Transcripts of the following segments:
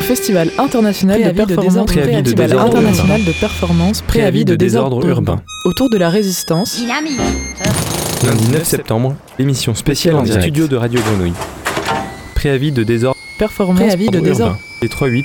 Festival international de performance, Festival international de performance, préavis de désordre urbain. Autour de la résistance. Dynamique. Lundi 9 septembre, émission spéciale en direct. Studio de Radio Grenouille. Préavis de désordre. Performance, préavis de désordre. Et 3-8.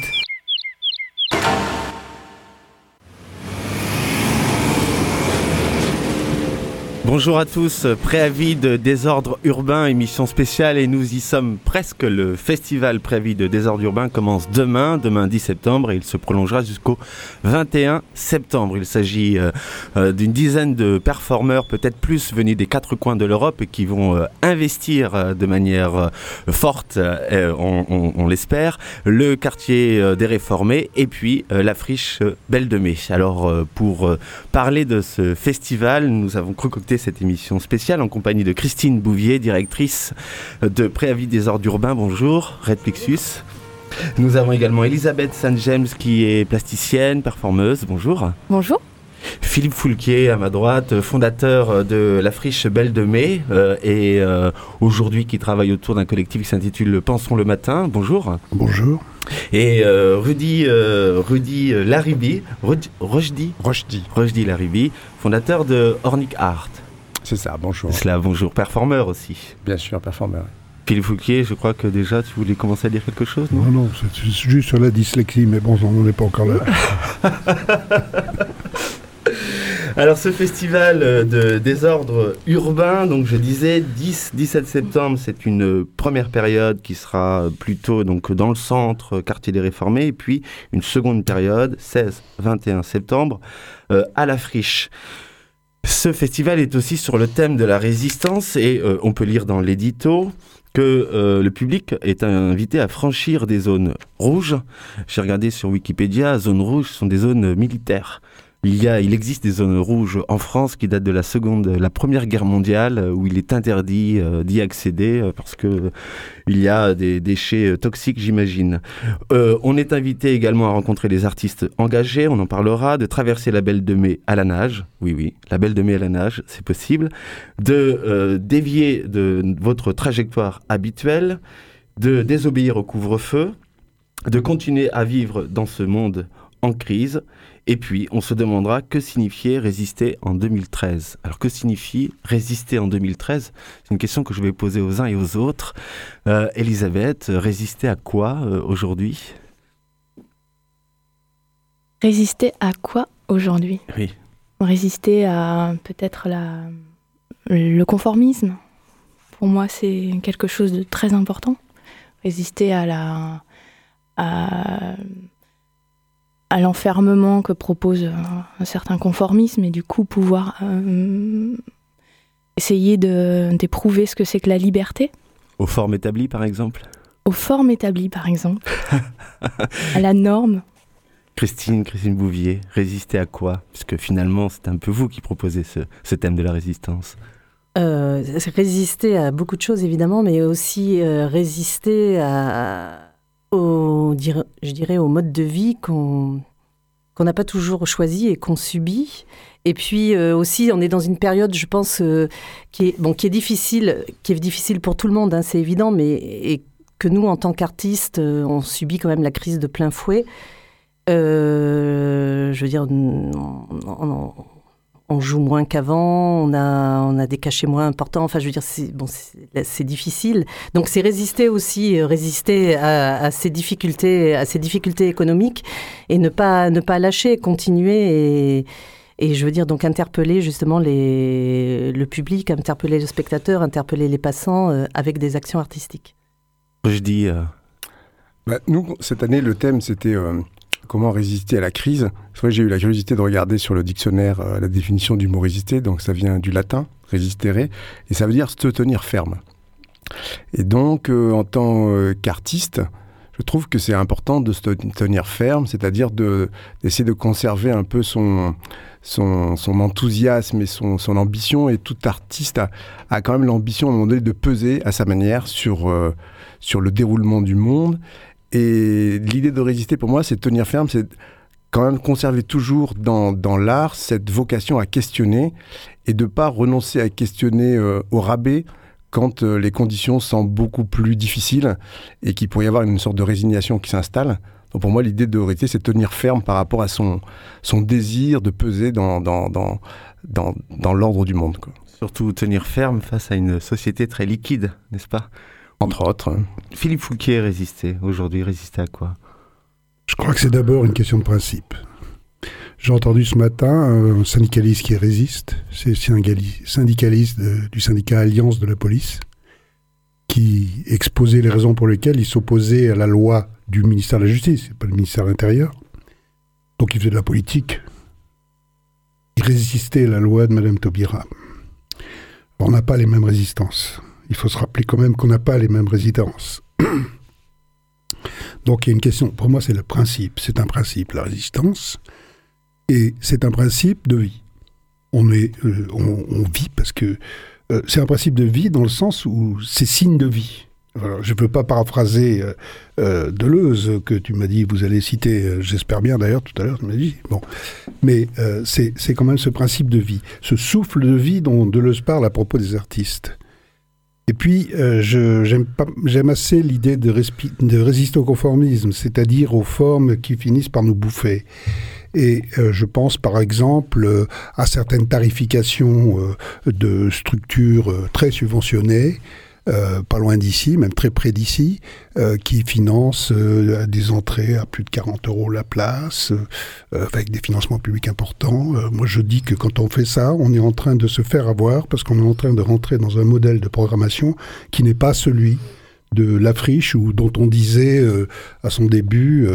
Bonjour à tous, préavis de désordre urbain, émission spéciale et nous y sommes presque. Le festival préavis de désordre urbain commence demain 10 septembre et il se prolongera jusqu'au 21 septembre. Il s'agit d'une dizaine de performeurs, peut-être plus, venus des quatre coins de l'Europe et qui vont investir de manière forte, on l'espère, le quartier des Réformés et puis la friche Belle de Mai. Alors pour parler de ce festival, nous avons concocté cette émission spéciale en compagnie de Christine Bouvier, directrice de Préavis des ordres urbains. Bonjour, Red Plexus. Nous avons également Elisabeth Saint-James qui est plasticienne, performeuse. Bonjour. Bonjour. Philippe Foulquier à ma droite, fondateur de la friche Belle de Mai et aujourd'hui qui travaille autour d'un collectif qui s'intitule Pensons le matin. Bonjour. Bonjour. Et Rudy Laribi, Rojdi Laribi, fondateur de Ornic Art. C'est ça, bonjour. C'est cela, bonjour. Performeur aussi. Bien sûr, performeur. Philippe Foulquier, je crois que déjà tu voulais commencer à dire quelque chose, non ? Non, c'est juste sur la dyslexie, mais bon, on n'en est pas encore là. Alors ce festival de désordre urbain, donc je disais 10-17 septembre, c'est une première période qui sera plutôt donc dans le centre, quartier des Réformés, et puis une seconde période, 16-21 septembre, à la friche. Ce festival est aussi sur le thème de la résistance et on peut lire dans l'édito que le public est invité à franchir des zones rouges. J'ai regardé sur Wikipédia, zones rouges sont des zones militaires. Il existe des zones rouges en France qui datent de la Première Guerre mondiale où il est interdit d'y accéder parce que il y a des déchets toxiques, j'imagine. On est invité également à rencontrer des artistes engagés, on en parlera, de traverser la Belle de Mai à la nage. Oui, la Belle de Mai à la nage, c'est possible. De dévier de votre trajectoire habituelle, de désobéir au couvre-feu, de continuer à vivre dans ce monde en crise. Et puis, on se demandera que signifiait résister en 2013. Alors, que signifie résister en 2013 ? C'est une question que je vais poser aux uns et aux autres. Elisabeth, résister à quoi aujourd'hui ? Résister à quoi aujourd'hui ? Oui. Résister à peut-être le conformisme. Pour moi, c'est quelque chose de très important. Résister à l'enfermement que propose un certain conformisme et du coup pouvoir essayer d'éprouver ce que c'est que la liberté. Aux formes établies, par exemple ? Aux formes établies, par exemple. À la norme. Christine Bouvier, résister à quoi ? Parce que finalement, c'est un peu vous qui proposez ce thème de la résistance. Résister à beaucoup de choses, évidemment, mais aussi résister je dirais au mode de vie qu'on n'a pas toujours choisi et qu'on subit. Et puis aussi, on est dans une période, je pense, qui est difficile pour tout le monde, hein, c'est évident, et que nous, en tant qu'artistes, on subit quand même la crise de plein fouet. Je veux dire, on joue moins qu'avant, on a des cachets moins importants. Enfin, je veux dire, c'est difficile. Donc, c'est résister à ces difficultés économiques et ne pas lâcher, continuer et je veux dire, donc interpeller justement le public, interpeller le spectateur, interpeller les passants avec des actions artistiques. Je dis... Nous, cette année, le thème, c'était... Comment résister à la crise ? C'est vrai que j'ai eu la curiosité de regarder sur le dictionnaire la définition du mot résister, donc ça vient du latin, resistere, et ça veut dire se tenir ferme. Et donc, en tant qu'artiste, je trouve que c'est important de se tenir ferme, c'est-à-dire d'essayer de conserver un peu son enthousiasme et son ambition, et tout artiste a quand même l'ambition à un moment donné de peser à sa manière sur le déroulement du monde. Et l'idée de résister, pour moi, c'est de tenir ferme, c'est quand même conserver toujours dans l'art cette vocation à questionner et de ne pas renoncer à questionner au rabais quand les conditions semblent beaucoup plus difficiles et qu'il pourrait y avoir une sorte de résignation qui s'installe. Donc pour moi, l'idée de Horité, c'est de tenir ferme par rapport à son désir de peser dans l'ordre du monde, quoi. Surtout tenir ferme face à une société très liquide, n'est-ce pas ? Entre autres. Philippe Fouquier résistait. Aujourd'hui, résistait à quoi ? Je crois que c'est d'abord une question de principe. J'ai entendu ce matin un syndicaliste qui résiste, c'est syndicaliste du syndicat Alliance de la police, qui exposait les raisons pour lesquelles il s'opposait à la loi du ministère de la Justice, pas le ministère de l'Intérieur. Donc il faisait de la politique. Il résistait à la loi de Mme Taubira. On n'a pas les mêmes résistances. Il faut se rappeler quand même qu'on n'a pas les mêmes résistances. Donc il y a une question, pour moi c'est le principe, c'est un principe, la résistance, et c'est un principe de vie. On vit parce que c'est un principe de vie dans le sens où c'est signe de vie. Alors, je ne veux pas paraphraser Deleuze, que tu m'as dit, vous allez citer, j'espère bien d'ailleurs, tout à l'heure, tu m'as dit. Bon. Mais c'est quand même ce principe de vie, ce souffle de vie dont Deleuze parle à propos des artistes. Et puis, j'aime assez l'idée de résister au conformisme, c'est-à-dire aux formes qui finissent par nous bouffer. Et je pense par exemple à certaines tarifications de structures très subventionnées, pas loin d'ici, même très près d'ici, qui financent des entrées à plus de 40 € la place, avec des financements publics importants. Moi, je dis que quand on fait ça, on est en train de se faire avoir, parce qu'on est en train de rentrer dans un modèle de programmation qui n'est pas celui de l'Afriche, ou dont on disait à son début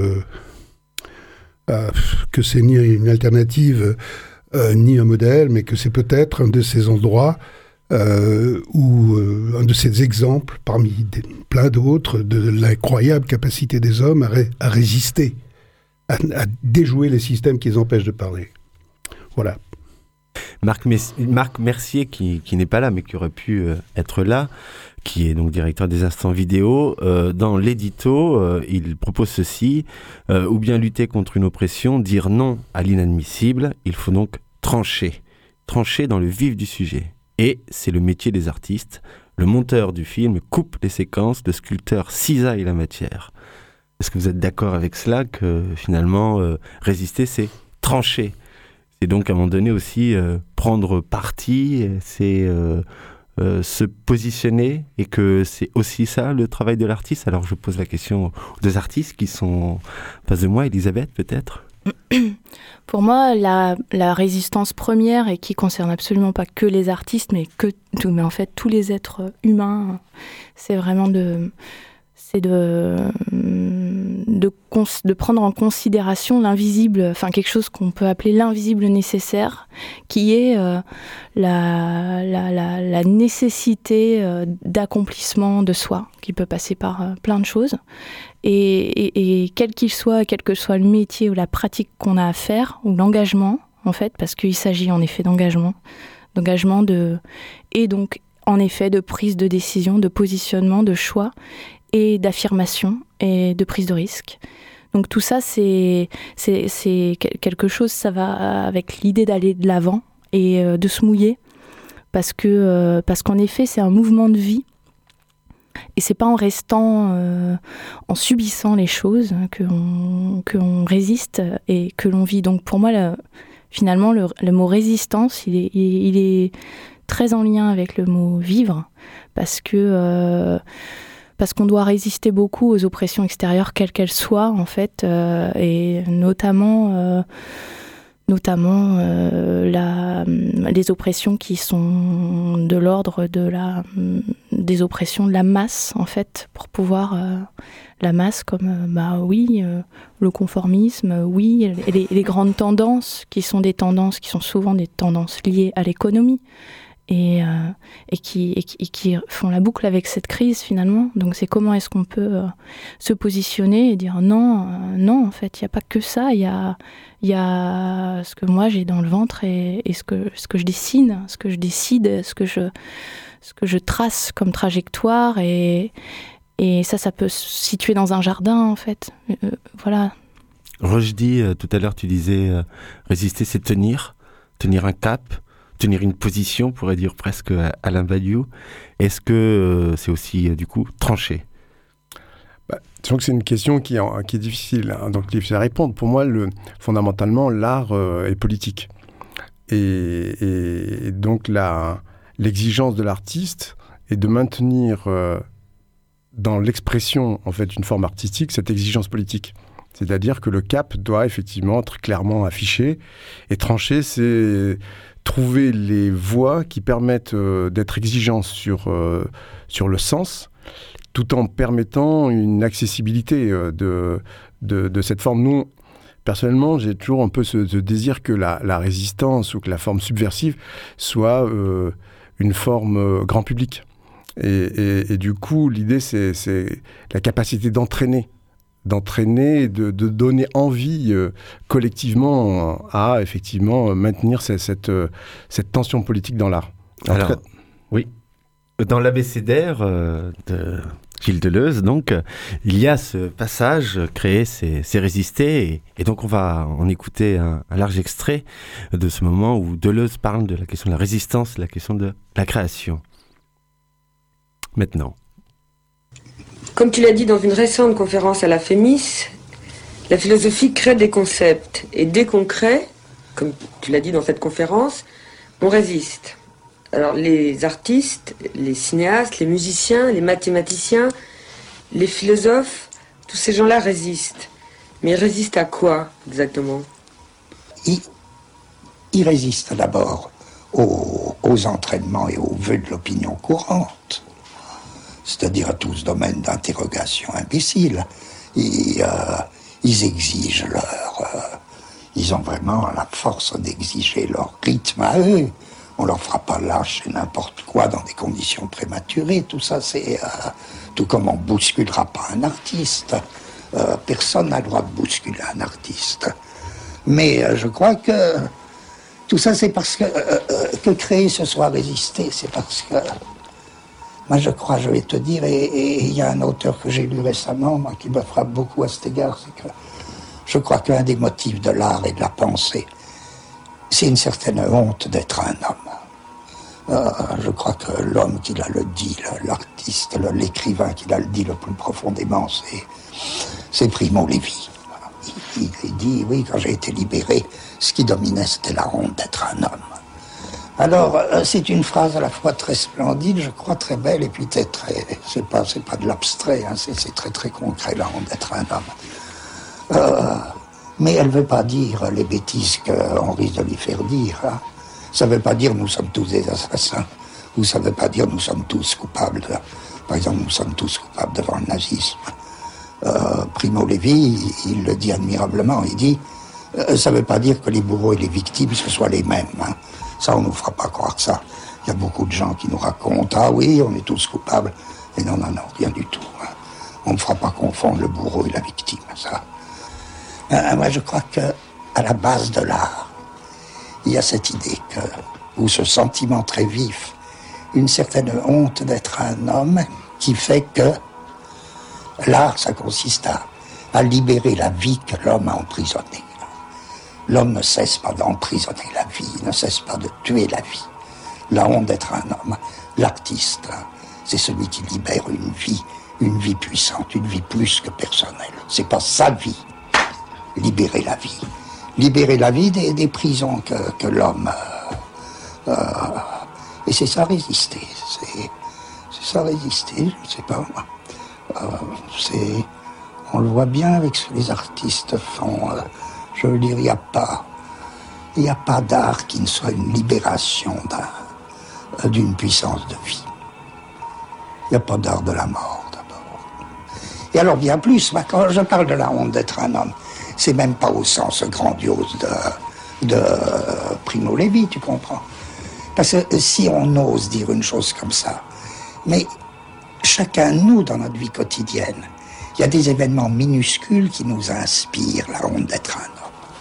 que c'est ni une alternative, ni un modèle, mais que c'est peut-être un de ces endroits ou un de ces exemples, parmi plein d'autres, de l'incroyable capacité des hommes à résister, à déjouer les systèmes qui les empêchent de parler. Voilà. Marc Mercier, qui n'est pas là, mais qui aurait pu être là, qui est donc directeur des instants vidéo, dans l'édito, il propose ceci, ou bien lutter contre une oppression, dire non à l'inadmissible, il faut donc trancher dans le vif du sujet. Et c'est le métier des artistes. Le monteur du film coupe les séquences, le sculpteur cisaille la matière. Est-ce que vous êtes d'accord avec cela, que finalement, résister, c'est trancher ? C'est donc à un moment donné aussi prendre parti, c'est se positionner, et que c'est aussi ça le travail de l'artiste. Alors je pose la question aux deux artistes qui sont en face de moi. Elisabeth, peut-être ? Pour moi, la résistance première, et qui concerne absolument pas que les artistes, mais en fait tous les êtres humains, c'est vraiment de prendre en considération l'invisible, enfin quelque chose qu'on peut appeler l'invisible nécessaire, qui est la nécessité d'accomplissement de soi, qui peut passer par plein de choses. Et quel qu'il soit, quel que soit le métier ou la pratique qu'on a à faire, ou l'engagement, en fait, parce qu'il s'agit en effet d'engagement et donc en effet de prise de décision, de positionnement, de choix, et d'affirmation et de prise de risque. Donc tout ça, c'est quelque chose, ça va avec l'idée d'aller de l'avant et de se mouiller, parce qu'en effet, c'est un mouvement de vie. Et c'est pas en restant, en subissant les choses qu'on résiste et que l'on vit. Donc pour moi, finalement, le mot résistance, il est très en lien avec le mot vivre, parce qu'on doit résister beaucoup aux oppressions extérieures, quelles qu'elles soient, en fait, et notamment les oppressions qui sont de l'ordre des oppressions de la masse, en fait, pour pouvoir la masse comme le conformisme, et les grandes tendances qui sont souvent des tendances liées à l'économie, et qui font la boucle avec cette crise, finalement. Donc c'est comment est-ce qu'on peut se positionner et dire non, en fait, il n'y a pas que ça, il y a ce que moi j'ai dans le ventre et ce que je dessine, ce que je décide, ce que je trace comme trajectoire, et ça peut se situer dans un jardin, en fait. Voilà. Rochdi, tout à l'heure tu disais résister, c'est tenir un cap, tenir une position, on pourrait dire presque Alain Badiou. Est-ce que c'est aussi, du coup, tranché ? Disons que c'est une question qui est difficile, donc difficile à répondre. Pour moi, fondamentalement, l'art est politique. Et donc, l'exigence de l'artiste est de maintenir dans l'expression, en fait, d'une forme artistique, cette exigence politique. C'est-à-dire que le cap doit effectivement être clairement affiché et tranché, c'est trouver les voies qui permettent d'être exigeants sur le sens, tout en permettant une accessibilité de cette forme. Nous, personnellement, j'ai toujours un peu ce désir que la résistance ou que la forme subversive soit une forme grand public. Et du coup, l'idée, c'est la capacité d'entraîner et de donner envie collectivement à effectivement maintenir cette tension politique dans l'art. Alors, oui. Dans l'abécédaire de Gilles Deleuze, donc, il y a ce passage « Créer, c'est résister ». Et donc, on va en écouter un large extrait de ce moment où Deleuze parle de la question de la résistance, la question de la création. Maintenant. Comme tu l'as dit dans une récente conférence à la FEMIS, la philosophie crée des concepts. Et dès qu'on crée, comme tu l'as dit dans cette conférence, on résiste. Alors les artistes, les cinéastes, les musiciens, les mathématiciens, les philosophes, tous ces gens-là résistent. Mais ils résistent à quoi exactement ? Ils résistent d'abord aux entraînements et aux vœux de l'opinion courante. C'est-à-dire à tout ce domaine d'interrogation imbécile. Ils exigent ils ont vraiment la force d'exiger leur rythme à eux. On leur fera pas lâcher n'importe quoi dans des conditions prématurées. Tout ça, c'est tout comme on bousculera pas un artiste. Personne n'a le droit de bousculer un artiste. Mais je crois que tout ça, c'est parce que créer ce soit résister. C'est parce que moi, je crois, je vais te dire, et il y a un auteur que j'ai lu récemment, moi, qui me frappe beaucoup à cet égard, c'est que je crois qu'un des motifs de l'art et de la pensée, c'est une certaine honte d'être un homme. Je crois que l'homme qui l'a le dit, l'artiste, l'écrivain qui l'a le dit le plus profondément, c'est Primo Levi. Il dit, oui, quand j'ai été libéré, ce qui dominait, c'était la honte d'être un homme. Alors, c'est une phrase à la fois très splendide, je crois très belle, et puis c'est pas de l'abstrait, hein, c'est très très concret, la honte d'être un homme. Mais elle ne veut pas dire les bêtises qu'on risque de lui faire dire. Hein. Ça ne veut pas dire nous sommes tous des assassins, ou ça ne veut pas dire nous sommes tous coupables. Par exemple, nous sommes tous coupables devant le nazisme. Primo Levi, il le dit admirablement, il dit ça ne veut pas dire que les bourreaux et les victimes ce soient les mêmes. Hein. Ça, on ne nous fera pas croire ça. Il y a beaucoup de gens qui nous racontent « Ah oui, on est tous coupables ». Et non, rien du tout. Hein. On ne fera pas confondre le bourreau et la victime, ça. Moi, je crois qu'à la base de l'art, il y a cette idée ou ce sentiment très vif, une certaine honte d'être un homme qui fait que l'art, ça consiste à libérer la vie que l'homme a emprisonnée. L'homme ne cesse pas d'emprisonner la vie, il ne cesse pas de tuer la vie. La honte d'être un homme. L'artiste, c'est celui qui libère une vie puissante, une vie plus que personnelle. C'est pas sa vie. Libérer la vie. Libérer la vie des prisons que l'homme... et c'est ça résister. C'est ça résister, je ne sais pas moi. On le voit bien avec ce que les artistes font... Je veux dire, il n'y a pas d'art qui ne soit une libération d'une puissance de vie. Il n'y a pas d'art de la mort, d'abord. Et alors, bien plus, quand je parle de la honte d'être un homme, c'est même pas au sens grandiose de Primo Levi, tu comprends? Parce que si on ose dire une chose comme ça, mais chacun de nous, dans notre vie quotidienne, il y a des événements minuscules qui nous inspirent la honte d'être un homme.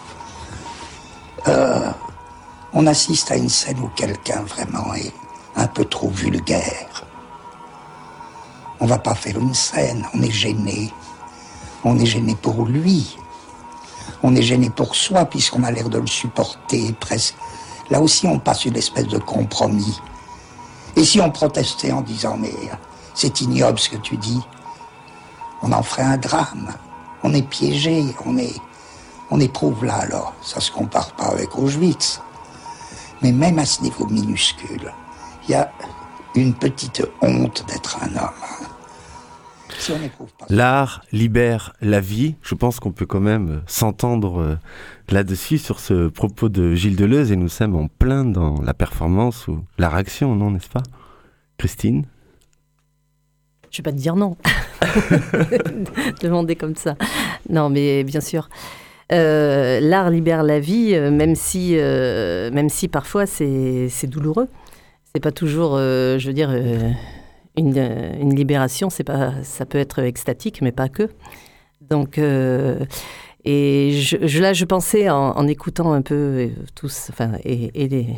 On assiste à une scène où quelqu'un vraiment est un peu trop vulgaire. On va pas faire une scène, on est gêné. On est gêné pour lui. On est gêné pour soi, puisqu'on a l'air de le supporter presque. Là aussi, on passe une espèce de compromis. Et si on protestait en disant « mais c'est ignoble ce que tu dis », on en ferait un drame. On est piégé, on éprouve là, alors. Ça se compare pas avec Auschwitz. Mais même à ce niveau minuscule, il y a une petite honte d'être un homme. Si on n'éprouve pas ça. L'art libère la vie. Je pense qu'on peut quand même s'entendre là-dessus sur ce propos de Gilles Deleuze, et nous sommes en plein dans la performance ou la réaction, non, n'est-ce pas, Christine? Je vais pas te dire non. Demander comme ça. Non, mais bien sûr. L'art libère la vie, même si parfois c'est douloureux. C'est pas toujours, je veux dire, une libération. Ça peut être extatique, mais pas que. Donc, et je pensais en écoutant un peu tous, enfin, et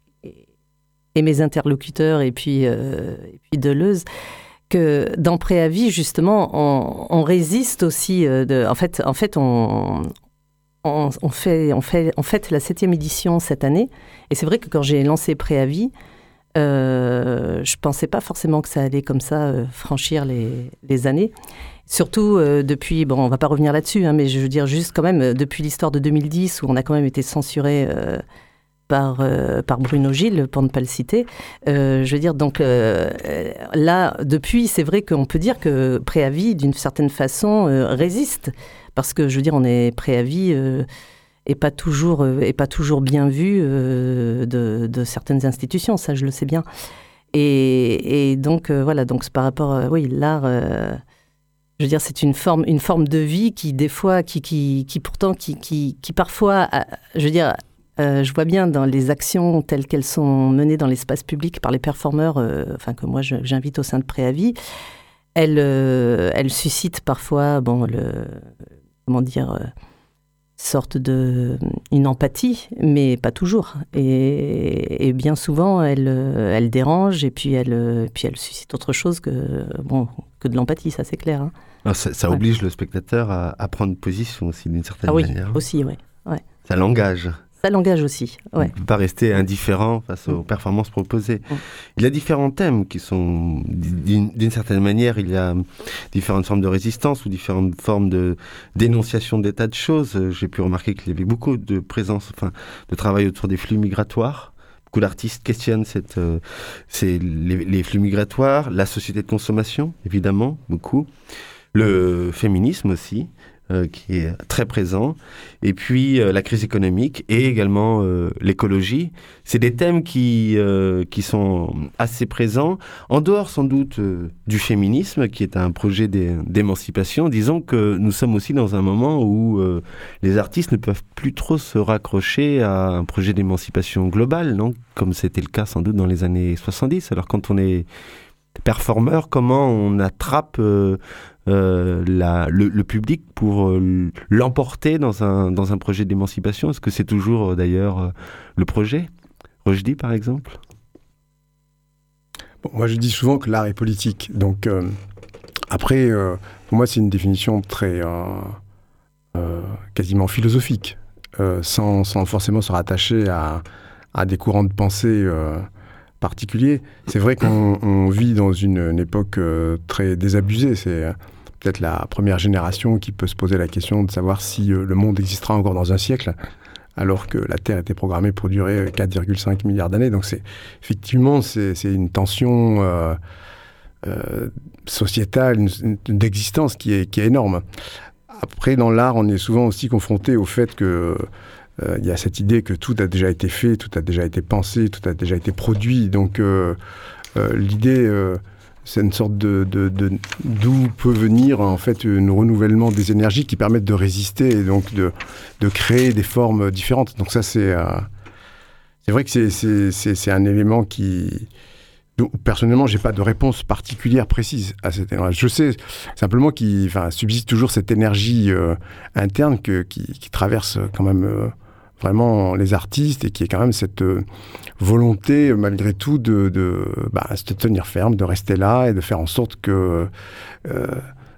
mes interlocuteurs et puis Deleuze, que dans Préavis, justement, on résiste aussi. En fait, on fait la 7e édition cette année. Et c'est vrai que quand j'ai lancé Préavis, je pensais pas forcément que ça allait comme ça franchir les années. Surtout depuis, bon, on va pas revenir là-dessus, hein, mais je veux dire juste quand même, depuis l'histoire de 2010, où on a quand même été censuré par Bruno Gilles, pour ne pas le citer. Je veux dire, donc là, depuis, c'est vrai qu'on peut dire que Préavis, d'une certaine façon, résiste. Parce que, je veux dire, on est Préavis et pas toujours bien vu de certaines institutions, ça je le sais bien. Et donc, voilà, donc c'est par rapport, oui, l'art... je veux dire, c'est une forme de vie qui, des fois, qui parfois, je veux dire... je vois bien dans les actions telles qu'elles sont menées dans l'espace public par les performeurs, enfin que moi j'invite au sein de Préavis, elles suscitent parfois, bon, sorte une empathie, mais pas toujours. Et bien souvent, elles dérangent et puis elles suscitent autre chose que de l'empathie, ça c'est clair. Hein. Alors ça oblige le spectateur à prendre position aussi d'une certaine manière. Oui, aussi, oui. Ouais. Ça l'engage. Ça l'engage aussi, ouais. On ne peut pas rester indifférent face aux performances proposées. Il y a différents thèmes qui sont, d'une certaine manière, il y a différentes formes de résistance ou différentes formes de dénonciation d'état de choses. J'ai pu remarquer qu'il y avait beaucoup de présence, de travail autour des flux migratoires. Beaucoup d'artistes questionnent les flux migratoires, la société de consommation, évidemment, beaucoup. Le féminisme aussi. Qui est très présent, et puis la crise économique et également l'écologie. C'est des thèmes qui sont assez présents, en dehors sans doute du féminisme, qui est un projet d'émancipation. Disons que nous sommes aussi dans un moment où les artistes ne peuvent plus trop se raccrocher à un projet d'émancipation globale, non ? Comme c'était le cas sans doute dans les années 70. Alors quand on est performeur, comment on attrape le public pour l'emporter dans un projet d'émancipation? Est-ce que c'est toujours d'ailleurs le projet Rochdy par exemple? Bon, moi je dis souvent que l'art est politique, donc après pour moi c'est une définition très quasiment philosophique, sans forcément se rattacher à des courants de pensée particuliers. C'est vrai qu'on vit dans une époque très désabusée. C'est peut-être la première génération qui peut se poser la question de savoir si le monde existera encore dans un siècle, alors que la Terre était programmée pour durer 4,5 milliards d'années. Donc effectivement, c'est une tension sociétale, d'existence qui est énorme. Après, dans l'art, on est souvent aussi confronté au fait que il y a cette idée que tout a déjà été fait, tout a déjà été pensé, tout a déjà été produit. Donc l'idée, c'est une sorte d'où peut venir en fait un renouvellement des énergies qui permettent de résister et donc de créer des formes différentes. Donc ça, c'est vrai que c'est un élément qui... Donc, personnellement, j'ai pas de réponse particulière précise à cette énergie. Je sais simplement qu'il subsiste toujours cette énergie interne qui traverse quand même vraiment les artistes et qui est quand même cette volonté, malgré tout, de se tenir ferme, de rester là et de faire en sorte que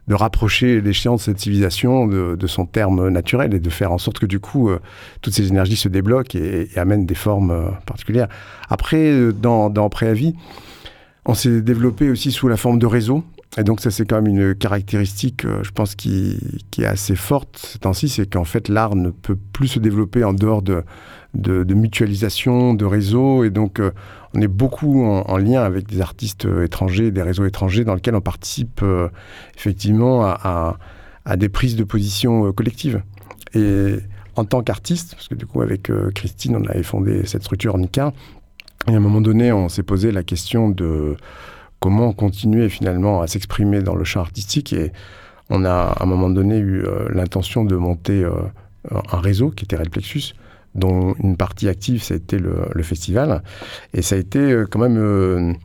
rapprocher l'échéance de cette civilisation de son terme naturel et de faire en sorte que du coup, toutes ces énergies se débloquent et amènent des formes particulières. Après, dans Préavis, on s'est développé aussi sous la forme de réseau. Et donc ça, c'est quand même une caractéristique, je pense, qui est assez forte ces temps-ci, c'est qu'en fait, l'art ne peut plus se développer en dehors de mutualisation, de réseau. Et donc, on est beaucoup en lien avec des artistes étrangers, des réseaux étrangers dans lesquels on participe effectivement à des prises de position collectives. Et en tant qu'artiste, parce que du coup, avec Christine, on avait fondé cette structure Nika, et à un moment donné, on s'est posé la question de comment continuer finalement à s'exprimer dans le champ artistique. Et on a à un moment donné eu l'intention de monter un réseau qui était Relplexus, dont une partie active, ça a été le festival. Et ça a été quand même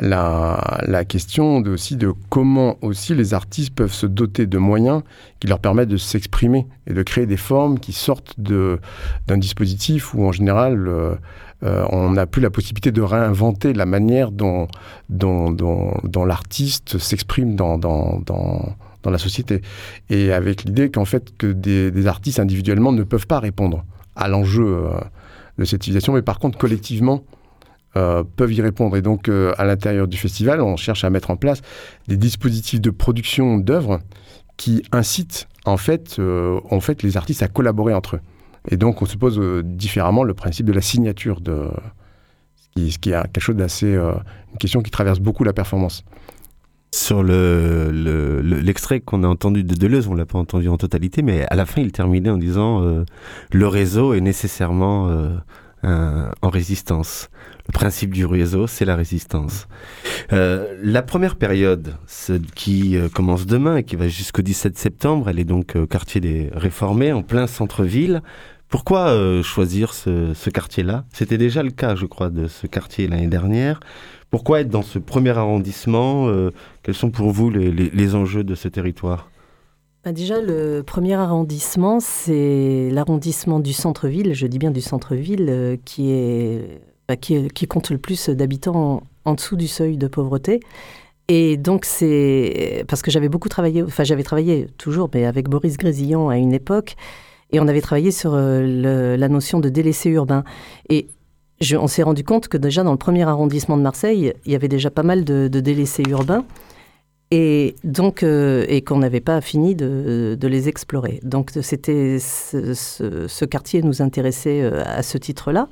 la question aussi de comment aussi les artistes peuvent se doter de moyens qui leur permettent de s'exprimer et de créer des formes qui sortent d'un dispositif où en général on n'a plus la possibilité de réinventer la manière dont l'artiste s'exprime dans la société. Et avec l'idée qu'en fait que des artistes individuellement ne peuvent pas répondre à l'enjeu de cette civilisation, mais par contre collectivement peuvent y répondre. Et donc à l'intérieur du festival, on cherche à mettre en place des dispositifs de production d'œuvres qui incitent en fait les artistes à collaborer entre eux. Et donc on se pose différemment le principe de la signature, ce qui est quelque chose d'assez une question qui traverse beaucoup la performance. Sur l'extrait qu'on a entendu de Deleuze, on ne l'a pas entendu en totalité, mais à la fin, il terminait en disant le réseau est nécessairement en résistance. Le principe du réseau, c'est la résistance. La première période, qui commence demain et qui va jusqu'au 17 septembre, elle est donc quartier des Réformés, en plein centre-ville. Pourquoi choisir ce quartier-là ? C'était déjà le cas, je crois, de ce quartier l'année dernière. Pourquoi être dans ce premier arrondissement ? Quels sont pour vous les enjeux de ce territoire ? Déjà, le premier arrondissement, c'est l'arrondissement du centre-ville, je dis bien du centre-ville, qui compte le plus d'habitants en dessous du seuil de pauvreté. Et donc, c'est parce que j'avais travaillé toujours, mais avec Boris Grésillon à une époque, et on avait travaillé sur la notion de délaissé urbain. Et on s'est rendu compte que déjà dans le premier arrondissement de Marseille, il y avait déjà pas mal de délaissés urbains, et donc et qu'on n'avait pas fini de les explorer. Donc c'était ce quartier nous intéressait à ce titre-là,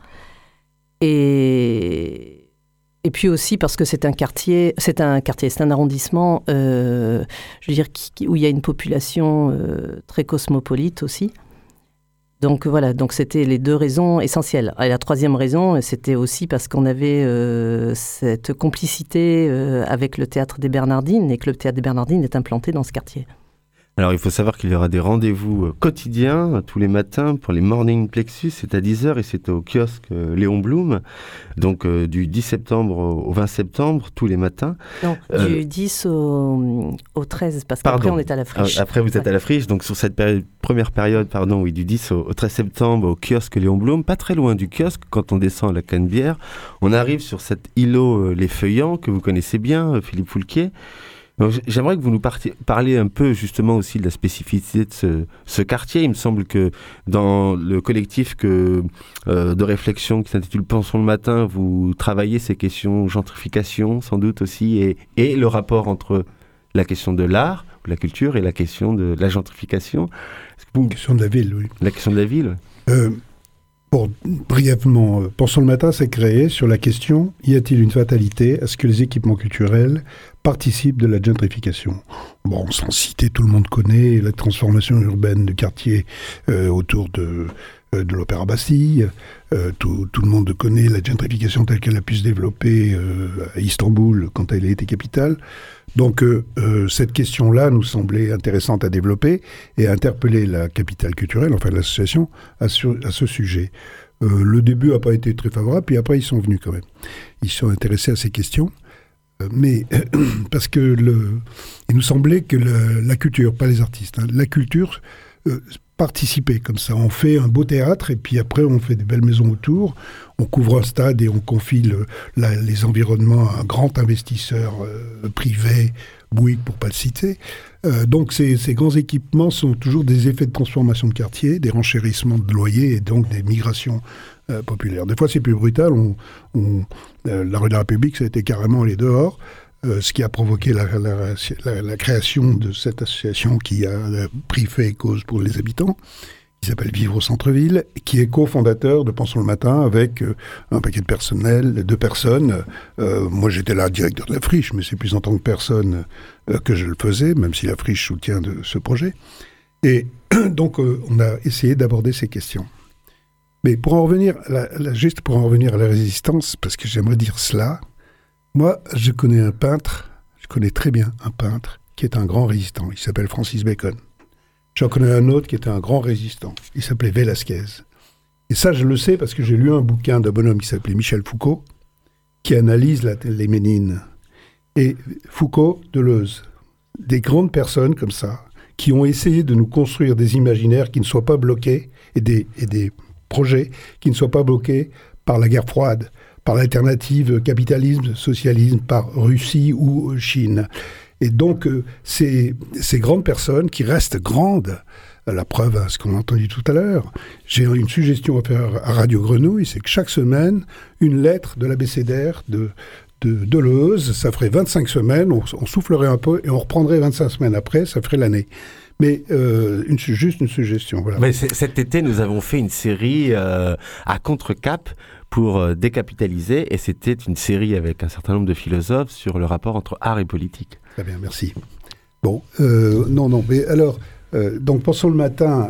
et puis aussi parce que c'est un arrondissement, je veux dire, où il y a une population très cosmopolite aussi. Donc voilà, donc c'était les deux raisons essentielles. Et la troisième raison, c'était aussi parce qu'on avait cette complicité avec le Théâtre des Bernardines, et que le Théâtre des Bernardines est implanté dans ce quartier. Alors il faut savoir qu'il y aura des rendez-vous quotidiens tous les matins pour les Morning Plexus, c'est à 10h et c'est au kiosque Léon Blum, donc du 10 septembre au 20 septembre, tous les matins. Non, du 10 au 13, parce qu'après on est à la friche. Après vous êtes à la friche, donc sur cette première période, du 10 au 13 septembre au kiosque Léon Blum, pas très loin du kiosque, quand on descend à la Canebière, on arrive sur cet îlot Les Feuillants, que vous connaissez bien, Philippe Foulquier. Donc, j'aimerais que vous nous parliez un peu justement aussi de la spécificité de ce quartier. Il me semble que dans le collectif de réflexion qui s'intitule Pensons le matin, vous travaillez ces questions gentrification sans doute aussi, et le rapport entre la question de l'art, de la culture, et la question de la gentrification. La question de la ville, oui. La question de la ville. Brièvement, Pensons le matin s'est créé sur la question: y a-t-il une fatalité à ce que les équipements culturels participent de la gentrification? Bon, sans citer, tout le monde connaît la transformation urbaine du quartier autour de l'Opéra Bastille. Tout le monde connaît la gentrification telle qu'elle a pu se développer à Istanbul quand elle a été capitale. Donc cette question-là nous semblait intéressante à développer et à interpeller la capitale culturelle, enfin l'association, à ce sujet. Le début n'a pas été très favorable, puis après ils sont venus quand même. Ils se sont intéressés à ces questions. Mais parce que il nous semblait que la culture, pas les artistes, la culture participer comme ça. On fait un beau théâtre et puis après on fait des belles maisons autour, on couvre un stade et on confie les environnements à un grand investisseur privé Bouygues pour pas le citer. Donc ces grands équipements sont toujours des effets de transformation de quartier, des renchérissements de loyers et donc des migrations populaires. Des fois c'est plus brutal, la rue de la République ça a été carrément aller dehors, ce qui a provoqué la création de cette association qui a pris fait et cause pour les habitants, qui s'appelle Vivre au centre-ville, qui est cofondateur de Pensons le matin avec un paquet de personnel, de personnes. Moi, j'étais là directeur de la friche, mais c'est plus en tant que personne que je le faisais, même si la friche soutient de ce projet. Et donc, on a essayé d'aborder ces questions. Mais pour en revenir, juste pour en revenir à la résistance, parce que j'aimerais dire cela, moi, je connais très bien un peintre qui est un grand résistant. Il s'appelle Francis Bacon. J'en connais un autre qui était un grand résistant. Il s'appelait Velasquez. Et ça, je le sais parce que j'ai lu un bouquin d'un bonhomme qui s'appelait Michel Foucault, qui analyse les Ménines. Et Foucault, Deleuze, des grandes personnes comme ça, qui ont essayé de nous construire des imaginaires qui ne soient pas bloqués, et des projets qui ne soient pas bloqués par la guerre froide, par l'alternative capitalisme, socialisme, par Russie ou Chine. Et donc, ces grandes personnes qui restent grandes, la preuve à ce qu'on a entendu tout à l'heure, j'ai une suggestion à faire à Radio Grenouille, c'est que chaque semaine, une lettre de l'abécédaire de Deleuze, ça ferait 25 semaines, on soufflerait un peu et on reprendrait 25 semaines après, ça ferait l'année. Mais juste une suggestion. Voilà. Mais cet été, nous avons fait une série à Contre-Cap pour décapitaliser, et c'était une série avec un certain nombre de philosophes sur le rapport entre art et politique. Très bien, merci. Bon, mais alors, donc Pensons le matin,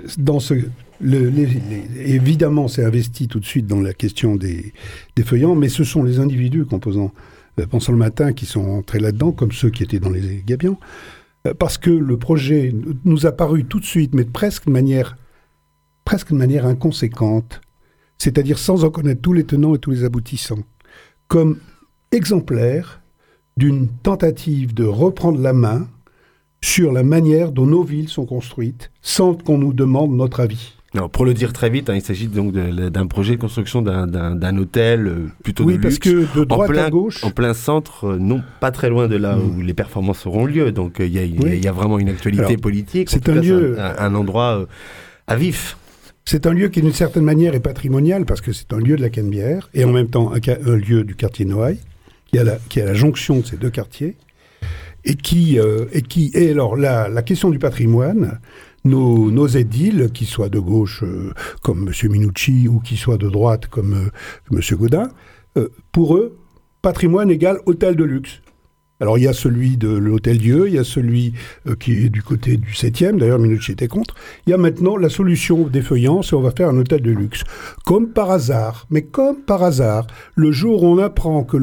évidemment, c'est investi tout de suite dans la question des feuillants, mais ce sont les individus composant Pensons le matin qui sont entrés là-dedans, comme ceux qui étaient dans les Gabions, parce que le projet nous a paru tout de suite, mais presque de manière inconséquente, c'est-à-dire sans en connaître tous les tenants et tous les aboutissants, comme exemplaire d'une tentative de reprendre la main sur la manière dont nos villes sont construites, sans qu'on nous demande notre avis. Non, pour le dire très vite, il s'agit donc d'un projet de construction d'un hôtel plutôt de luxe. Oui, parce que de droite à gauche... En plein centre, non pas très loin de là où les performances auront lieu. Donc il y a vraiment une actualité politique. C'est un endroit à vif. C'est un lieu qui, d'une certaine manière, est patrimonial, parce que c'est un lieu de la Canebière, et en même temps un lieu du quartier Noailles, qui est à la jonction de ces deux quartiers, et alors la question du patrimoine, nos édiles, qui soient de gauche comme M. Minucci, ou qui soient de droite comme M. Gaudin, pour eux, patrimoine égale hôtel de luxe. Alors il y a celui de l'Hôtel-Dieu, il y a celui qui est du côté du 7e, d'ailleurs Minucci était contre. Il y a maintenant la solution des feuillants, c'est on va faire un hôtel de luxe. Comme par hasard, le jour où on apprend que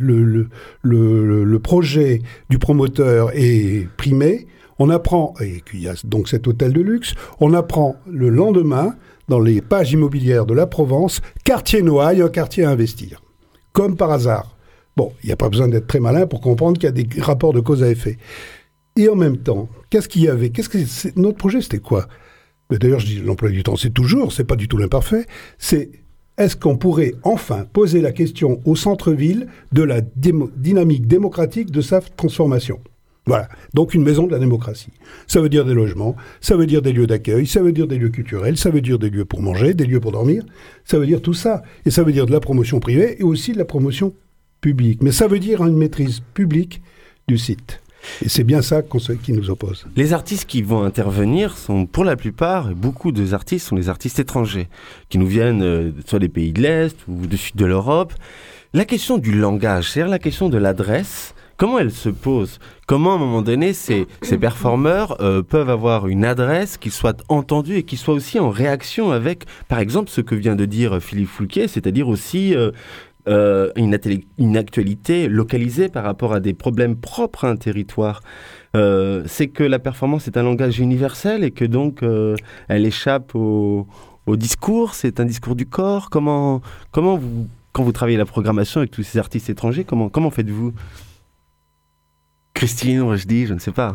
le projet du promoteur est primé, on apprend, et qu'il y a donc cet hôtel de luxe, on apprend le lendemain, dans les pages immobilières de la Provence, quartier Noailles, un quartier à investir. Comme par hasard. Bon, il n'y a pas besoin d'être très malin pour comprendre qu'il y a des rapports de cause à effet. Et en même temps, qu'est-ce qu'il y avait ? Notre projet, c'était quoi ? D'ailleurs, je dis l'emploi du temps, c'est pas du tout l'imparfait, c'est est-ce qu'on pourrait enfin poser la question au centre-ville de la dynamique démocratique de sa transformation ? Voilà, donc une maison de la démocratie. Ça veut dire des logements, ça veut dire des lieux d'accueil, ça veut dire des lieux culturels, ça veut dire des lieux pour manger, des lieux pour dormir, ça veut dire tout ça. Et ça veut dire de la promotion privée et aussi de la promotion public. Mais ça veut dire une maîtrise publique du site. Et c'est bien ça qui nous oppose. Les artistes qui vont intervenir sont, pour la plupart, beaucoup des artistes sont des artistes étrangers, qui nous viennent soit des pays de l'Est ou du sud de l'Europe. La question du langage, c'est-à-dire la question de l'adresse, comment elle se pose ? Comment, à un moment donné, ces performeurs peuvent avoir une adresse qui soit entendue et qui soit aussi en réaction avec, par exemple, ce que vient de dire Philippe Foulquier, c'est-à-dire aussi... une actualité localisée par rapport à des problèmes propres à un territoire. C'est que la performance est un langage universel et que donc elle échappe au discours, c'est un discours du corps. Comment vous, quand vous travaillez la programmation avec tous ces artistes étrangers, comment faites-vous ? Christine, je dis, je ne sais pas.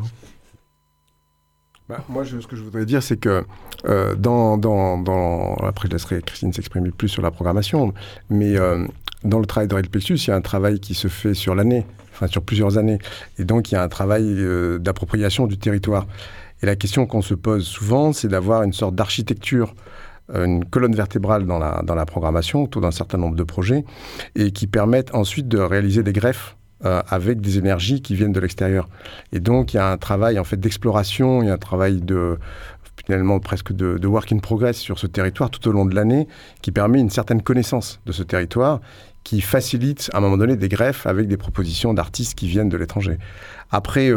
Moi, ce que je voudrais dire, c'est que après, je laisserai Christine s'exprimer plus sur la programmation, mais dans le travail de Aurélie Plexus, il y a un travail qui se fait sur l'année, sur plusieurs années. Et donc, il y a un travail d'appropriation du territoire. Et la question qu'on se pose souvent, c'est d'avoir une sorte d'architecture, une colonne vertébrale dans la programmation, autour d'un certain nombre de projets, et qui permettent ensuite de réaliser des greffes avec des énergies qui viennent de l'extérieur. Et donc, il y a un travail en fait d'exploration, il y a un travail finalement presque de work in progress sur ce territoire tout au long de l'année, qui permet une certaine connaissance de ce territoire, qui facilite à un moment donné des greffes avec des propositions d'artistes qui viennent de l'étranger. Après,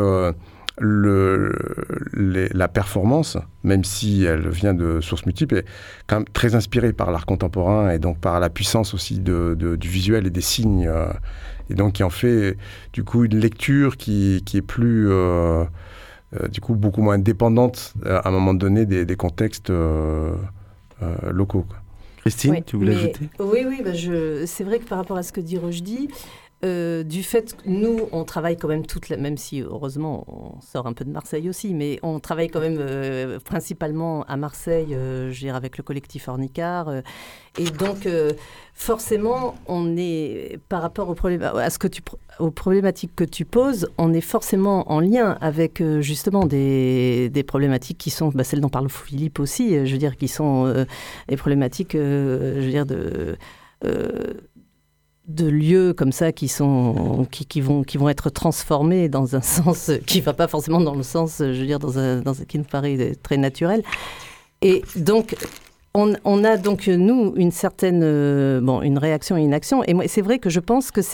la performance, même si elle vient de sources multiples, est quand même très inspirée par l'art contemporain et donc par la puissance aussi du visuel et des signes, et donc qui en fait du coup une lecture qui est plus du coup beaucoup moins dépendante à un moment donné des contextes locaux, quoi. Christine, oui, tu voulais ajouter ? Oui, c'est vrai que par rapport à ce que dit Rochdy, du fait que nous, on travaille quand même même si heureusement on sort un peu de Marseille aussi, mais on travaille quand même principalement à Marseille, je veux dire avec le collectif Ornicar, et donc forcément on est, par rapport aux problématiques que tu poses, on est forcément en lien avec justement des problématiques qui sont celles dont parle Philippe aussi, je veux dire qui sont des problématiques, je veux dire de lieux comme ça qui vont être transformés dans un sens qui va pas forcément dans le sens, je veux dire, dans un qui nous paraît très naturel. Et donc on a donc nous une certaine une réaction et une action. Et moi, c'est vrai que je pense que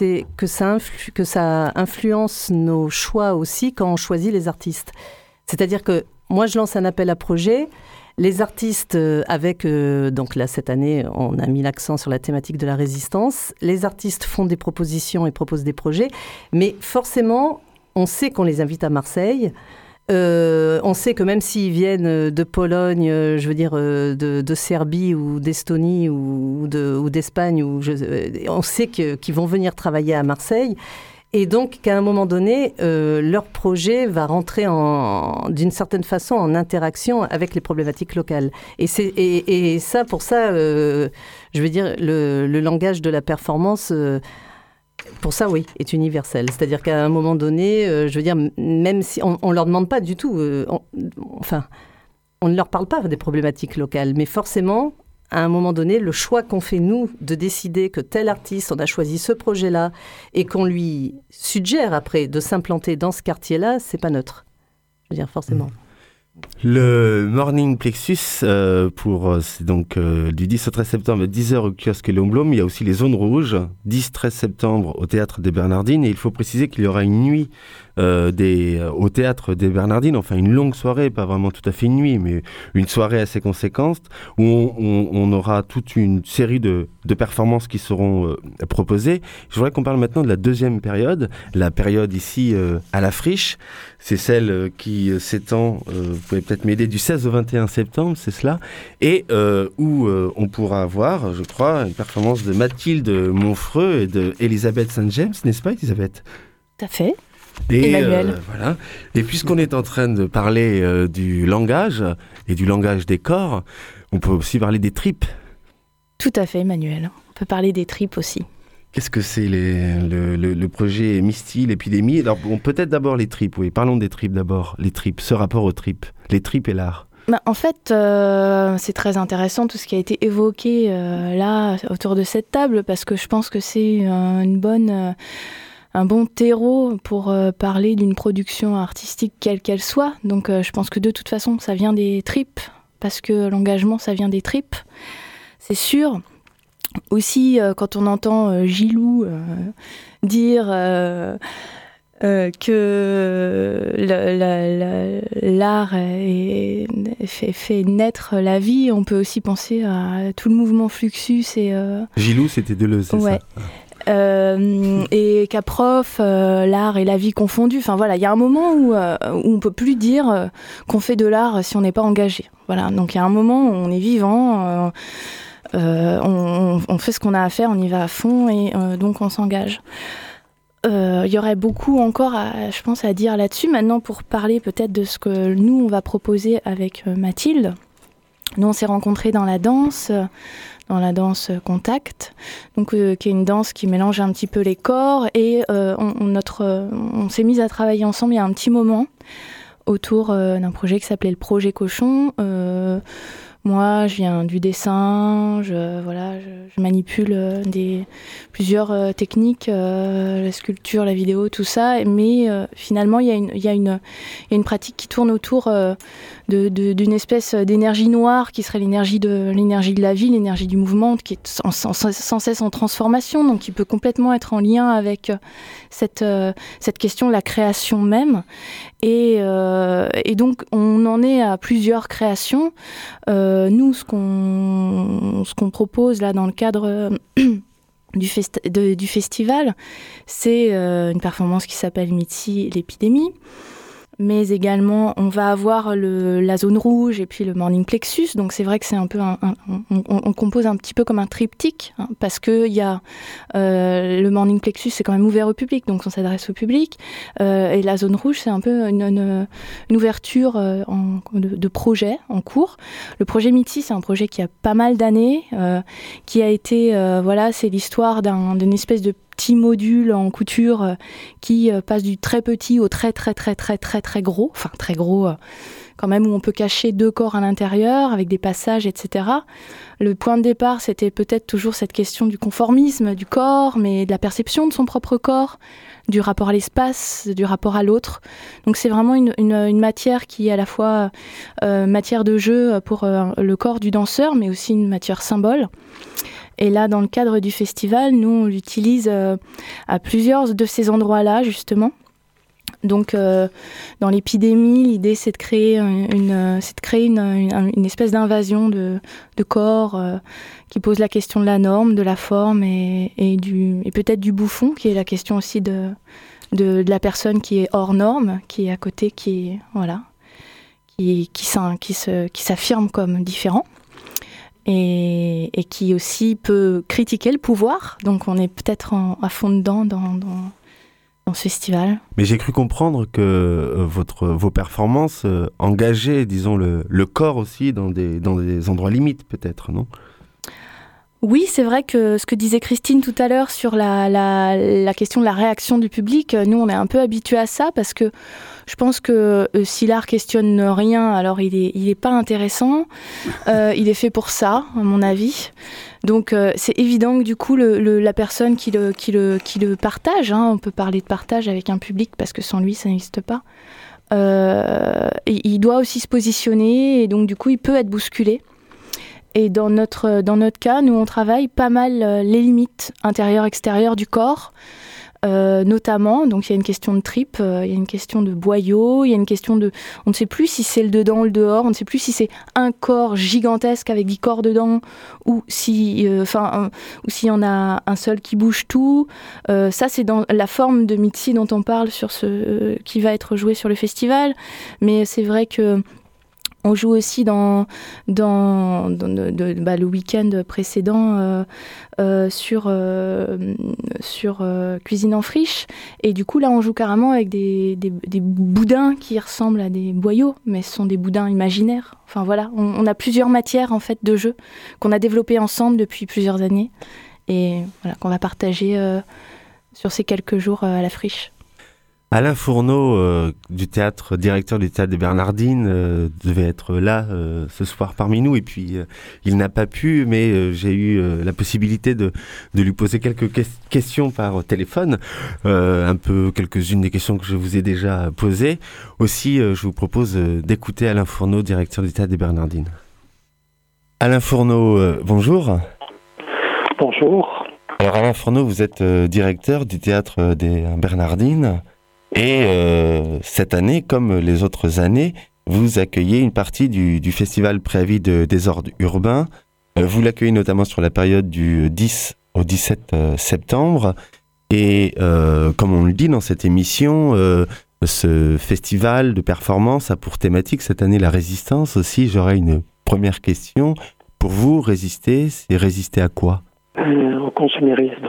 ça influence nos choix aussi quand on choisit les artistes. C'est-à-dire que moi je lance un appel à projet. Les artistes, donc là, cette année, on a mis l'accent sur la thématique de la résistance. Les artistes font des propositions et proposent des projets. Mais forcément, on sait qu'on les invite à Marseille. On sait que même s'ils viennent de Pologne, je veux dire, de Serbie ou d'Estonie ou d'Espagne, on sait qu'ils vont venir travailler à Marseille. Et donc, qu'à un moment donné, leur projet va rentrer d'une certaine façon en interaction avec les problématiques locales. Et ça, pour ça, je veux dire, le langage de la performance, pour ça, oui, est universel. C'est-à-dire qu'à un moment donné, je veux dire, même si on ne leur demande pas du tout, on ne leur parle pas des problématiques locales, mais forcément, à un moment donné, le choix qu'on fait, nous, de décider que tel artiste, on a choisi ce projet-là, et qu'on lui suggère après de s'implanter dans ce quartier-là, c'est pas neutre. Je veux dire, forcément. Le Morning Plexus, c'est donc du 10 au 13 septembre, 10h au kiosque Léon Blum. Il y a aussi les zones rouges, 10-13 septembre au Théâtre des Bernardines. Et il faut préciser qu'il y aura une nuit au Théâtre des Bernardines, enfin une longue soirée, pas vraiment tout à fait une nuit, mais une soirée assez conséquente, où on aura toute une série de performances qui seront proposées. Je voudrais qu'on parle maintenant de la deuxième période, la période ici à la Friche. C'est celle qui s'étend, vous pouvez peut-être m'aider, du 16 au 21 septembre, c'est cela, et où on pourra voir, je crois, une performance de Mathilde Monfreux et de Elisabeth Saint-James, n'est-ce pas, Elisabeth ? Tout à fait. Et Emmanuel. Voilà. Et puisqu'on est en train de parler du langage et du langage des corps, on peut aussi parler des tripes. Tout à fait, Emmanuel. On peut parler des tripes aussi. Qu'est-ce que c'est le projet Misty, l'épidémie ? Alors, peut-être d'abord les tripes, oui. Parlons des tripes d'abord. Les tripes, ce rapport aux tripes. Les tripes et l'art. En fait, c'est très intéressant tout ce qui a été évoqué là, autour de cette table, parce que je pense que c'est un bon terreau pour parler d'une production artistique quelle qu'elle soit. Donc je pense que de toute façon, ça vient des tripes, parce que l'engagement, ça vient des tripes, c'est sûr. Aussi, quand on entend Gilou dire que l'art fait naître la vie, on peut aussi penser à tout le mouvement Fluxus. Gilou, c'était Deleuze, c'est ouais. Ça. Et Caprof, l'art et la vie confondus. Enfin voilà, il y a un moment où on peut plus dire qu'on fait de l'art si on n'est pas engagé. Voilà, donc il y a un moment où on est vivant, on fait ce qu'on a à faire, on y va à fond et donc on s'engage. Il y aurait beaucoup encore, je pense, à dire là-dessus. Maintenant, pour parler peut-être de ce que nous, on va proposer avec Mathilde, Nous, on s'est rencontrés dans la danse contact, donc qui est une danse qui mélange un petit peu les corps, et on s'est mis à travailler ensemble il y a un petit moment autour d'un projet qui s'appelait le Projet Cochon. Moi, je viens du dessin, je manipule plusieurs techniques, la sculpture, la vidéo, tout ça, mais finalement, il y a une pratique qui tourne autour d'une espèce d'énergie noire qui serait l'énergie de la vie, l'énergie du mouvement, qui est sans cesse en transformation, donc qui peut complètement être en lien avec cette question de la création même. Et donc, on en est à plusieurs créations. Nous, ce qu'on propose là dans le cadre du festival, c'est une performance qui s'appelle Mitzi, l'épidémie. Mais également, on va avoir la zone rouge et puis le morning plexus. Donc c'est vrai que c'est un peu on compose un petit peu comme un triptyque, hein, parce que il y a le morning plexus, c'est quand même ouvert au public, donc on s'adresse au public. Et la zone rouge, c'est un peu une ouverture de projet en cours. Le projet Mitzi, c'est un projet qui a pas mal d'années, qui a été c'est l'histoire d'une espèce de petit module en couture qui passe du très petit au très très très très très très gros, enfin très gros quand même, où on peut cacher 2 corps à l'intérieur avec des passages, etc. Le point de départ, c'était peut-être toujours cette question du conformisme du corps, mais de la perception de son propre corps, du rapport à l'espace, du rapport à l'autre. Donc c'est vraiment une matière qui est à la fois matière de jeu pour le corps du danseur, mais aussi une matière symbole. Et là, dans le cadre du festival, nous, on l'utilise à plusieurs de ces endroits-là, justement. Donc, dans l'épidémie, l'idée, c'est de créer une espèce d'invasion de corps qui pose la question de la norme, de la forme et peut-être du bouffon, qui est la question aussi de la personne qui est hors norme, qui est à côté, qui s'affirme comme différent. Et qui aussi peut critiquer le pouvoir. Donc on est peut-être à fond dedans dans ce festival. Mais j'ai cru comprendre que vos performances engageaient, disons, le corps aussi dans des endroits limites, peut-être, non ? Oui, c'est vrai que ce que disait Christine tout à l'heure sur la question de la réaction du public, nous on est un peu habitués à ça, parce que je pense que si l'art questionne rien, alors il est pas intéressant. Il est fait pour ça, à mon avis. Donc c'est évident que du coup la personne qui le partage, hein, on peut parler de partage avec un public parce que sans lui ça n'existe pas. Il doit aussi se positionner, et donc du coup il peut être bousculé. Et dans notre cas, nous on travaille pas mal les limites intérieures-extérieures du corps. Notamment, donc il y a une question de tripes, il y a une question de boyaux, il y a une question de... On ne sait plus si c'est le dedans ou le dehors, on ne sait plus si c'est un corps gigantesque avec 10 corps dedans, ou s'il y en a un seul qui bouge tout. Ça, c'est dans la forme de Mitzi dont on parle qui va être joué sur le festival. Mais c'est vrai que on joue aussi dans le week-end précédent sur Cuisine en friche. Et du coup, là, on joue carrément avec des boudins qui ressemblent à des boyaux, mais ce sont des boudins imaginaires. Enfin voilà, on a plusieurs matières en fait de jeu qu'on a développées ensemble depuis plusieurs années et voilà, qu'on va partager sur ces quelques jours à la friche. Alain Fourneau, directeur du théâtre des Bernardines, devait être là ce soir parmi nous, et puis il n'a pas pu, mais j'ai eu la possibilité de lui poser quelques questions par téléphone, un peu quelques-unes des questions que je vous ai déjà posées. Aussi, je vous propose d'écouter Alain Fourneau, directeur du théâtre des Bernardines. Alain Fourneau, bonjour. Bonjour. Alors Alain Fourneau, vous êtes directeur du théâtre des Bernardines. Et cette année, comme les autres années, vous accueillez une partie du festival Préavis de désordre urbain. Vous l'accueillez notamment sur la période du 10 au 17 septembre. Et comme on le dit dans cette émission, ce festival de performance a pour thématique cette année la résistance aussi. J'aurais une première question. Pour vous, résister, c'est résister à quoi ? Au consumérisme.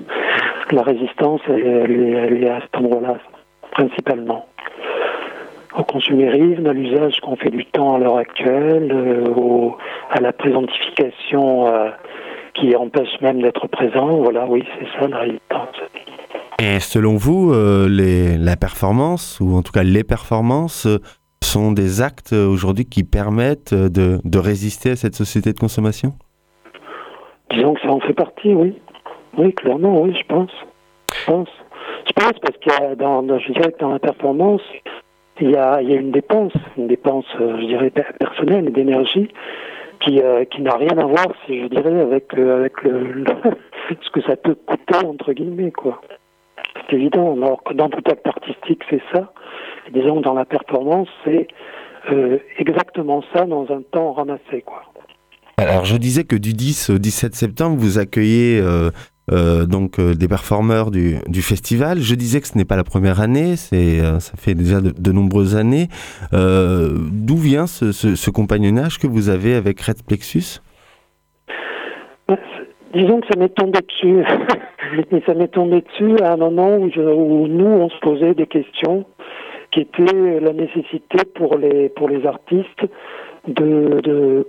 La résistance, elle est à cet endroit-là, principalement. au consumérisme, à l'usage qu'on fait du temps à l'heure actuelle, à la présentification qui empêche même d'être présent. Voilà, oui, c'est ça la résistance. Et selon vous, la performance, ou en tout cas les performances, sont des actes aujourd'hui qui permettent de résister à cette société de consommation ? Disons que ça en fait partie, oui. Oui, clairement, oui, je pense parce qu'il y a je dirais que dans la performance, il y a une dépense, je dirais, personnelle et d'énergie qui n'a rien à voir, si je dirais, avec ce que ça peut coûter, entre guillemets, quoi. C'est évident. Alors que dans tout acte artistique, c'est ça. Et disons que dans la performance, c'est exactement ça dans un temps ramassé, quoi. Alors, je disais que du 10 au 17 septembre, vous accueillez des performeurs du festival. Je disais que ce n'est pas la première année, ça fait déjà de nombreuses années. D'où vient ce compagnonnage que vous avez avec Red Plexus ? Disons que ça m'est tombé dessus. Et ça m'est tombé dessus à un moment où nous, on se posait des questions qui étaient la nécessité pour les artistes de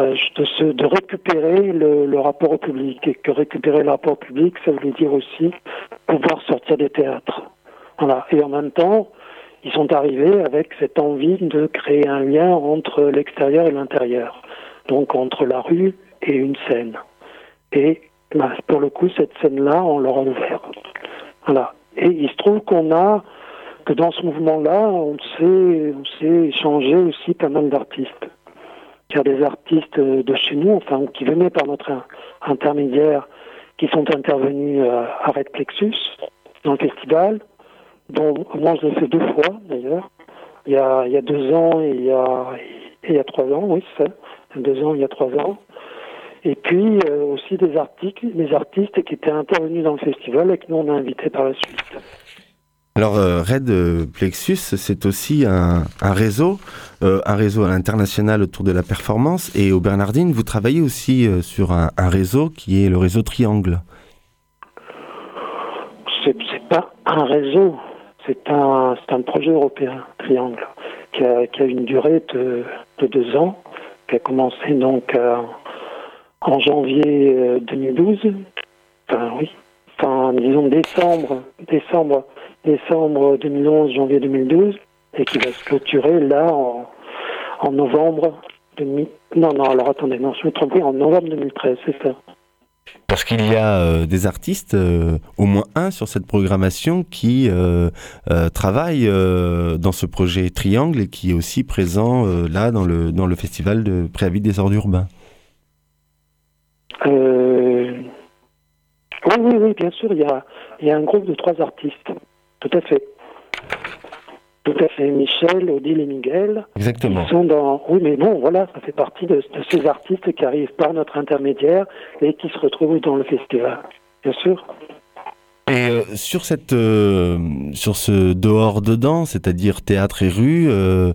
récupérer le rapport au public, et que récupérer le rapport au public, ça voulait dire aussi pouvoir sortir des théâtres. Voilà. Et en même temps, ils sont arrivés avec cette envie de créer un lien entre l'extérieur et l'intérieur, donc entre la rue et une scène. Et pour le coup, cette scène-là, on leur a ouvert. Voilà. Et il se trouve que dans ce mouvement-là, on sait échanger aussi pas mal d'artistes. Il y a des artistes de chez nous, enfin, qui venaient par notre intermédiaire, qui sont intervenus à Red Plexus, dans le festival, dont moi je l'ai fait 2 fois d'ailleurs. Il y a 2 ans et il y a 3 ans, oui, c'est ça. 2 ans, il y a 3 ans. Et puis aussi des artistes qui étaient intervenus dans le festival et que nous on a invités par la suite. Alors Red Plexus, c'est aussi un réseau à l'international autour de la performance, et aux Bernardines, vous travaillez aussi sur un réseau qui est le réseau Triangle. C'est pas un réseau, c'est un projet européen, Triangle, qui a une durée de 2 ans, qui a commencé donc en janvier 2012, disons décembre 2011, janvier 2012, et qui va se clôturer là en novembre en novembre 2013, c'est ça. Parce qu'il y a des artistes, au moins un sur cette programmation, qui travaille dans ce projet Triangle et qui est aussi présent là dans le festival de Préavis des ordres urbains. Oui, bien sûr, il y a un groupe de 3 artistes, tout à fait. Michel, Odile et Miguel. Exactement. Ils sont oui, mais bon, voilà, ça fait partie de ces artistes qui arrivent par notre intermédiaire et qui se retrouvent dans le festival, bien sûr. Et sur ce dehors-dedans, c'est-à-dire théâtre et rue,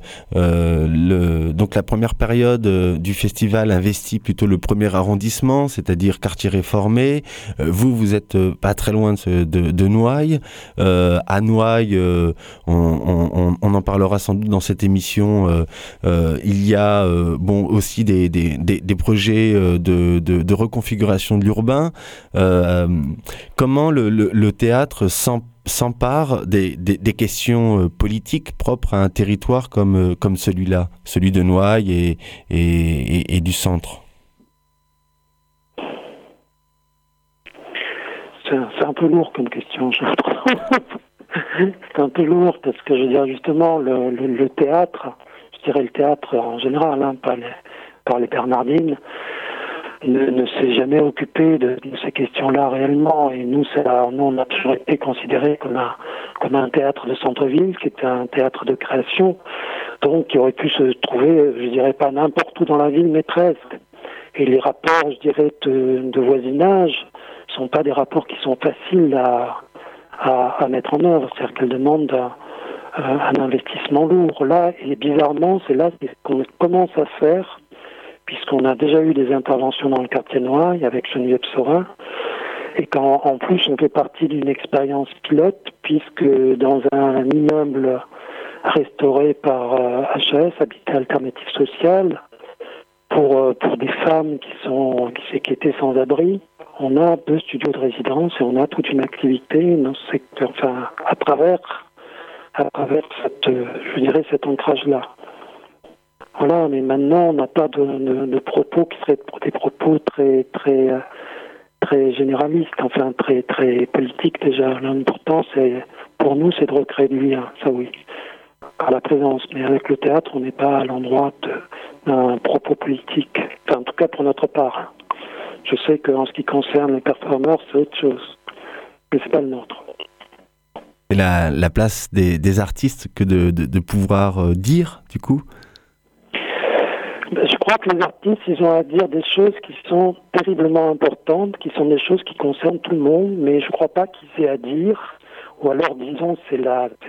donc la première période du festival investit plutôt le premier arrondissement, c'est-à-dire quartier réformé. Vous êtes pas très loin de Noailles. À Noailles, on en parlera sans doute dans cette émission. Il y a aussi des projets de reconfiguration de l'urbain. Comment le théâtre s'empare des questions politiques propres à un territoire comme celui-là, celui de Noailles et du centre? C'est un peu lourd comme question, je trouve. C'est un peu lourd parce que, je veux dire, justement, le théâtre, je dirais le théâtre en général, par les Bernardines, ne s'est jamais occupé de ces questions-là réellement. Et nous, on a toujours été considérés comme un théâtre de centre-ville, qui était un théâtre de création, donc qui aurait pu se trouver, je dirais pas n'importe où dans la ville, mais presque. Et les rapports, je dirais, de voisinage sont pas des rapports qui sont faciles à mettre en œuvre. C'est-à-dire qu'elles demandent un investissement lourd. Là, et bizarrement, c'est là qu'on commence à faire, puisqu'on a déjà eu des interventions dans le quartier Noailles avec Geneviève Saurin, et qu'en plus on fait partie d'une expérience pilote, puisque dans un immeuble restauré par HAS, Habitat Alternative Social, pour des femmes qui étaient sans abri. On a 2 studios de résidence et on a toute une activité dans ce secteur, à travers cet ancrage-là. Voilà, mais maintenant on n'a pas de propos qui seraient des propos très généralistes, très politiques déjà. L'important pour nous c'est de recréer du lien, ça oui, par la présence. Mais avec le théâtre, on n'est pas à l'endroit d'un propos politique, en tout cas pour notre part. Je sais qu'en ce qui concerne les performeurs, c'est autre chose, mais c'est pas le nôtre. Et la place des artistes que de pouvoir dire, du coup? Je crois que les artistes, ils ont à dire des choses qui sont terriblement importantes, qui sont des choses qui concernent tout le monde, mais je ne crois pas qu'ils aient à dire, ou alors disons c'est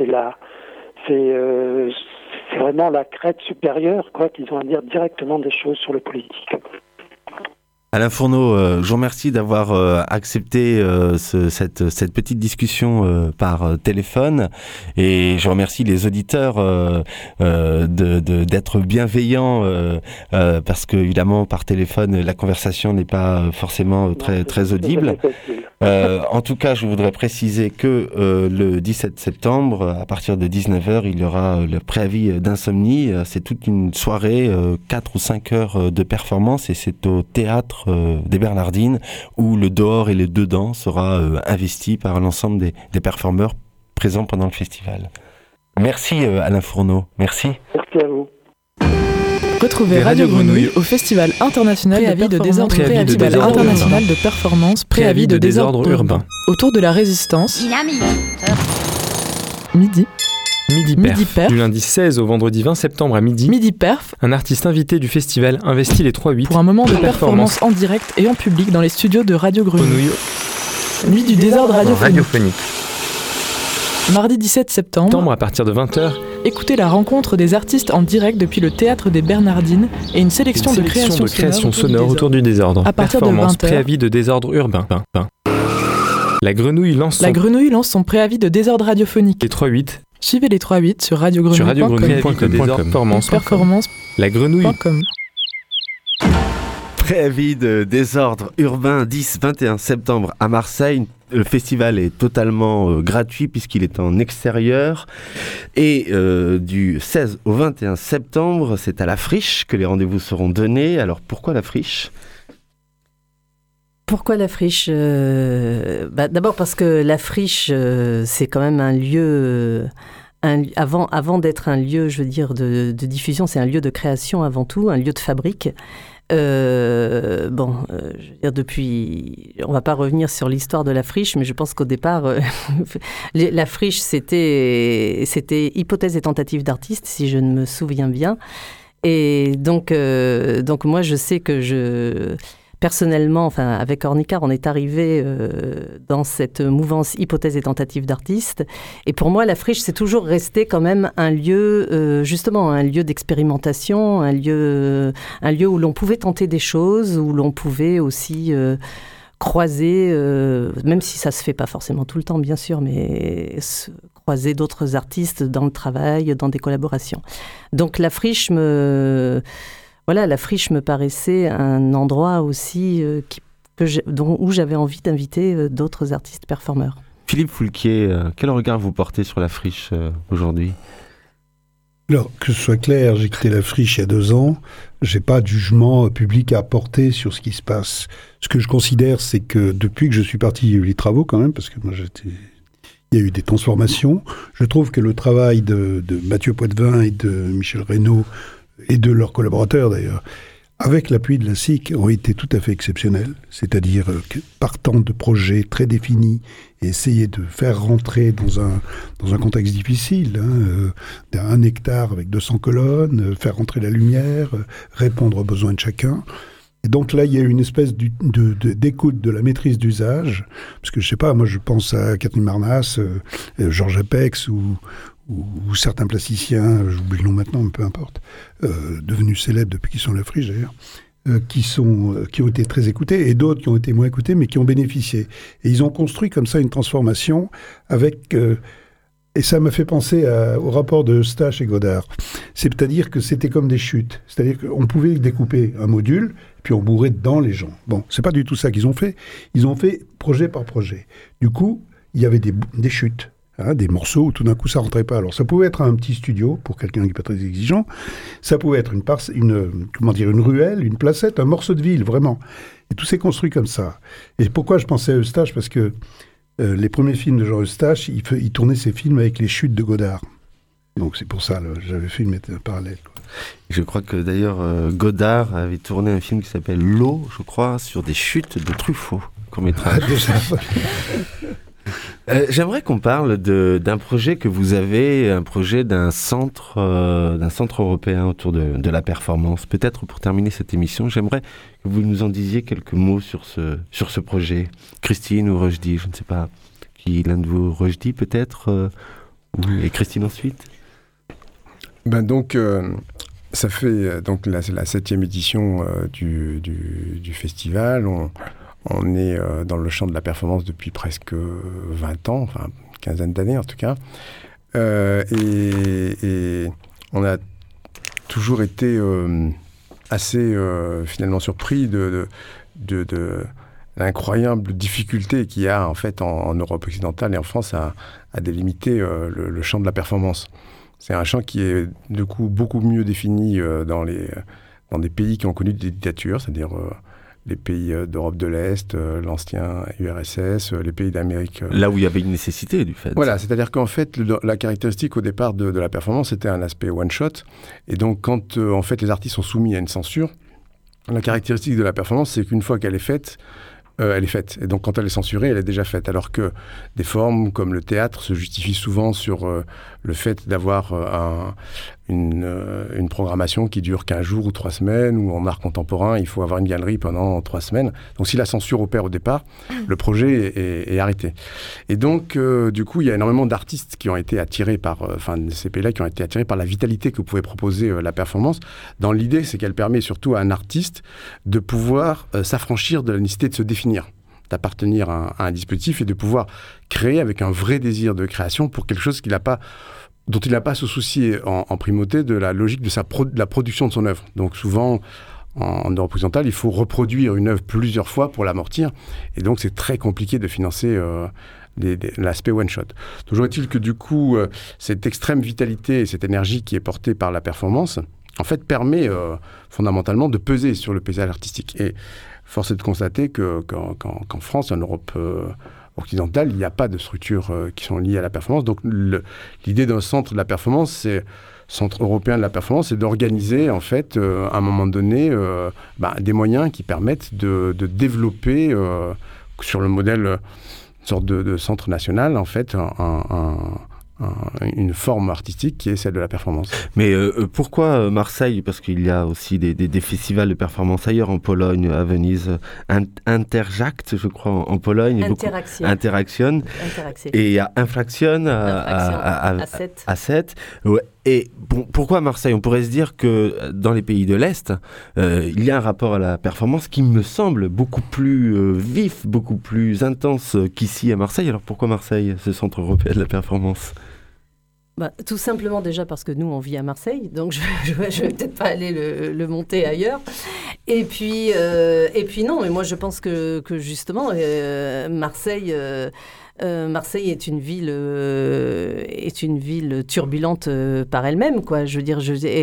vraiment la crête supérieure, qu'ils ont à dire directement des choses sur le politique. Alain Fourneau, je vous remercie d'avoir accepté cette petite discussion par téléphone, et je remercie les auditeurs d'être bienveillants parce que évidemment par téléphone la conversation n'est pas forcément très audible. En tout cas, je voudrais préciser que le 17 septembre, à partir de 19h, il y aura le préavis d'insomnie. C'est toute une soirée, 4 ou 5 heures de performance, et c'est au théâtre des Bernardines où le dehors et le dedans sera investi par l'ensemble des performeurs présents pendant le festival. Merci Alain Fourneau, merci. Merci à vous. Retrouvez Radio Grenouille au Festival international de désordre international de performance, préavis de désordre urbain. Autour de la résistance. Midi Perf, du lundi 16 au vendredi 20 septembre à midi. Midi Perf, un artiste invité du festival investit les 3-8 pour un moment de performance en direct et en public dans les studios de Radio Grenouille. Nuit du désordre radiophonique. Mardi 17 septembre, à partir de 20h, écoutez la rencontre des artistes en direct depuis le Théâtre des Bernardines et une sélection de créations sonores autour du désordre. À partir de 20h, préavis de désordre urbain. La Grenouille lance son préavis de désordre radiophonique. Les 3-8. Suivez les 3-8 sur radiogrenouille.com. Performance. La Grenouille.com. Préavis de désordre urbain 10-21 septembre à Marseille. Le festival est totalement gratuit puisqu'il est en extérieur. Et du 16 au 21 septembre, c'est à la Friche que les rendez-vous seront donnés. Alors pourquoi la Friche ? Pourquoi la Friche ? D'abord parce que la Friche, c'est quand même un lieu... avant d'être un lieu, je veux dire, de diffusion, c'est un lieu de création avant tout, un lieu de fabrique. Je veux dire, depuis... On ne va pas revenir sur l'histoire de la Friche, mais je pense qu'au départ, la Friche, c'était hypothèse et tentative d'artiste, si je ne me souviens bien. Et donc moi, je sais que personnellement, avec Ornicar, on est arrivé dans cette mouvance hypothèse et tentative d'artiste. Et pour moi, la Friche, c'est toujours resté quand même un lieu, justement, un lieu d'expérimentation, un lieu où l'on pouvait tenter des choses, où l'on pouvait aussi croiser, même si ça se fait pas forcément tout le temps, bien sûr, mais croiser d'autres artistes dans le travail, dans des collaborations. Donc la Friche la Friche me paraissait un endroit aussi où j'avais envie d'inviter d'autres artistes performeurs. Philippe Foulquier, quel regard vous portez sur la Friche aujourd'hui ? Alors, que ce soit clair, j'ai quitté la Friche il y a 2 ans. J'ai pas de jugement public à apporter sur ce qui se passe. Ce que je considère, c'est que depuis que je suis parti, il y a eu les travaux quand même, parce que moi il y a eu des transformations. Je trouve que le travail de Mathieu Poitvin et de Michel Reynaud, et de leurs collaborateurs d'ailleurs, avec l'appui de la SIC, ont été tout à fait exceptionnels. C'est-à-dire que partant de projets très définis et essayer de faire rentrer dans un contexte difficile, 1 hectare avec 200 colonnes, faire rentrer la lumière, répondre aux besoins de chacun. Et donc là, il y a eu une espèce d'écoute de la maîtrise d'usage, parce que je sais pas, moi je pense à Catherine Marnas, Georges Apex ou certains plasticiens, j'oublie le nom maintenant, mais peu importe, devenus célèbres depuis qu'ils sont à la Friche d'ailleurs, qui ont été très écoutés, et d'autres qui ont été moins écoutés, mais qui ont bénéficié. Et ils ont construit comme ça une transformation avec Et ça m'a fait penser au rapport de Eustache et Godard. C'est-à-dire que c'était comme des chutes. C'est-à-dire qu'on pouvait découper un module, puis on bourrait dedans les gens. Bon, c'est pas du tout ça qu'ils ont fait. Ils ont fait projet par projet. Du coup, il y avait des chutes. Des morceaux où tout d'un coup ça rentrait pas. Alors ça pouvait être un petit studio pour quelqu'un qui n'est pas très exigeant, ça pouvait être une ruelle, une placette, un morceau de ville, vraiment. Et tout s'est construit comme ça. Et pourquoi je pensais à Eustache ? Parce que les premiers films de Jean Eustache, il tournait ses films avec les chutes de Godard. Donc c'est pour ça, j'avais fait un parallèle. Quoi. Je crois que d'ailleurs Godard avait tourné un film qui s'appelle L'eau, je crois, sur des chutes de Truffaut, court-métrage. J'aimerais qu'on parle d'un projet que vous avez, un projet d'un centre européen autour de la performance. Peut-être pour terminer cette émission, j'aimerais que vous nous en disiez quelques mots sur ce projet. Christine ou Rochdi, je ne sais pas qui, l'un de vous, Rochdi peut-être, et Christine ensuite. Ça fait donc la 7e édition du festival. On est dans le champ de la performance depuis presque 20 ans, enfin une quinzaine d'années en tout cas. Et on a toujours été assez finalement surpris de l'incroyable difficulté qu'il y a en fait en Europe occidentale et en France à délimiter le champ de la performance. C'est un champ qui est du coup beaucoup mieux défini dans des pays qui ont connu des dictatures, c'est-à-dire les pays d'Europe de l'Est, l'ancien URSS, les pays d'Amérique. Là où il y avait une nécessité, du fait. Voilà, c'est-à-dire qu'en fait, la caractéristique au départ de la performance, c'était un aspect one-shot. Et donc, quand en fait, les artistes sont soumis à une censure, la caractéristique de la performance, c'est qu'une fois qu'elle est faite, elle est faite. Et donc, quand elle est censurée, elle est déjà faite. Alors que des formes comme le théâtre se justifient souvent sur le fait d'avoir une programmation qui dure 15 jours ou 3 semaines, ou en art contemporain, il faut avoir une galerie pendant 3 semaines. Donc, si la censure opère au départ, le projet est arrêté. Et donc, du coup, il y a énormément d'artistes qui ont été attirés ces pays-là qui ont été attirés par la vitalité que pouvait proposer la performance. Dans l'idée, c'est qu'elle permet surtout à un artiste de pouvoir s'affranchir de la nécessité de se définir, d'appartenir à un dispositif et de pouvoir créer avec un vrai désir de création pour quelque chose dont il n'a pas à se soucier en primauté de la logique de la production de son œuvre. Donc souvent, en Europe occidentale, il faut reproduire une œuvre plusieurs fois pour l'amortir. Et donc, c'est très compliqué de financer l'aspect one-shot. Toujours est-il que du coup, cette extrême vitalité et cette énergie qui est portée par la performance, en fait, permet fondamentalement de peser sur le paysage artistique. Et force est de constater qu'en France, en Europe occidentale, il n'y a pas de structures qui sont liées à la performance. Donc l'idée d'un centre de la performance, centre européen de la performance, c'est d'organiser en fait à un moment donné des moyens qui permettent de développer sur le modèle une sorte de centre national en fait une forme artistique qui est celle de la performance. Mais pourquoi Marseille ? Parce qu'il y a aussi des festivals de performance ailleurs, en Pologne, à Venise, Interjact, je crois, en Pologne. Interaction. Et il y a Infraction à 7. Ouais. Et pourquoi Marseille ? On pourrait se dire que dans les pays de l'Est, il y a un rapport à la performance qui me semble beaucoup plus vif, beaucoup plus intense qu'ici à Marseille. Alors pourquoi Marseille, ce centre européen de la performance ? Tout simplement déjà parce que nous, on vit à Marseille, donc je vais peut-être pas aller le monter ailleurs. Et puis non, mais moi je pense que justement, Marseille est une ville turbulente par elle-même, quoi. Je veux dire,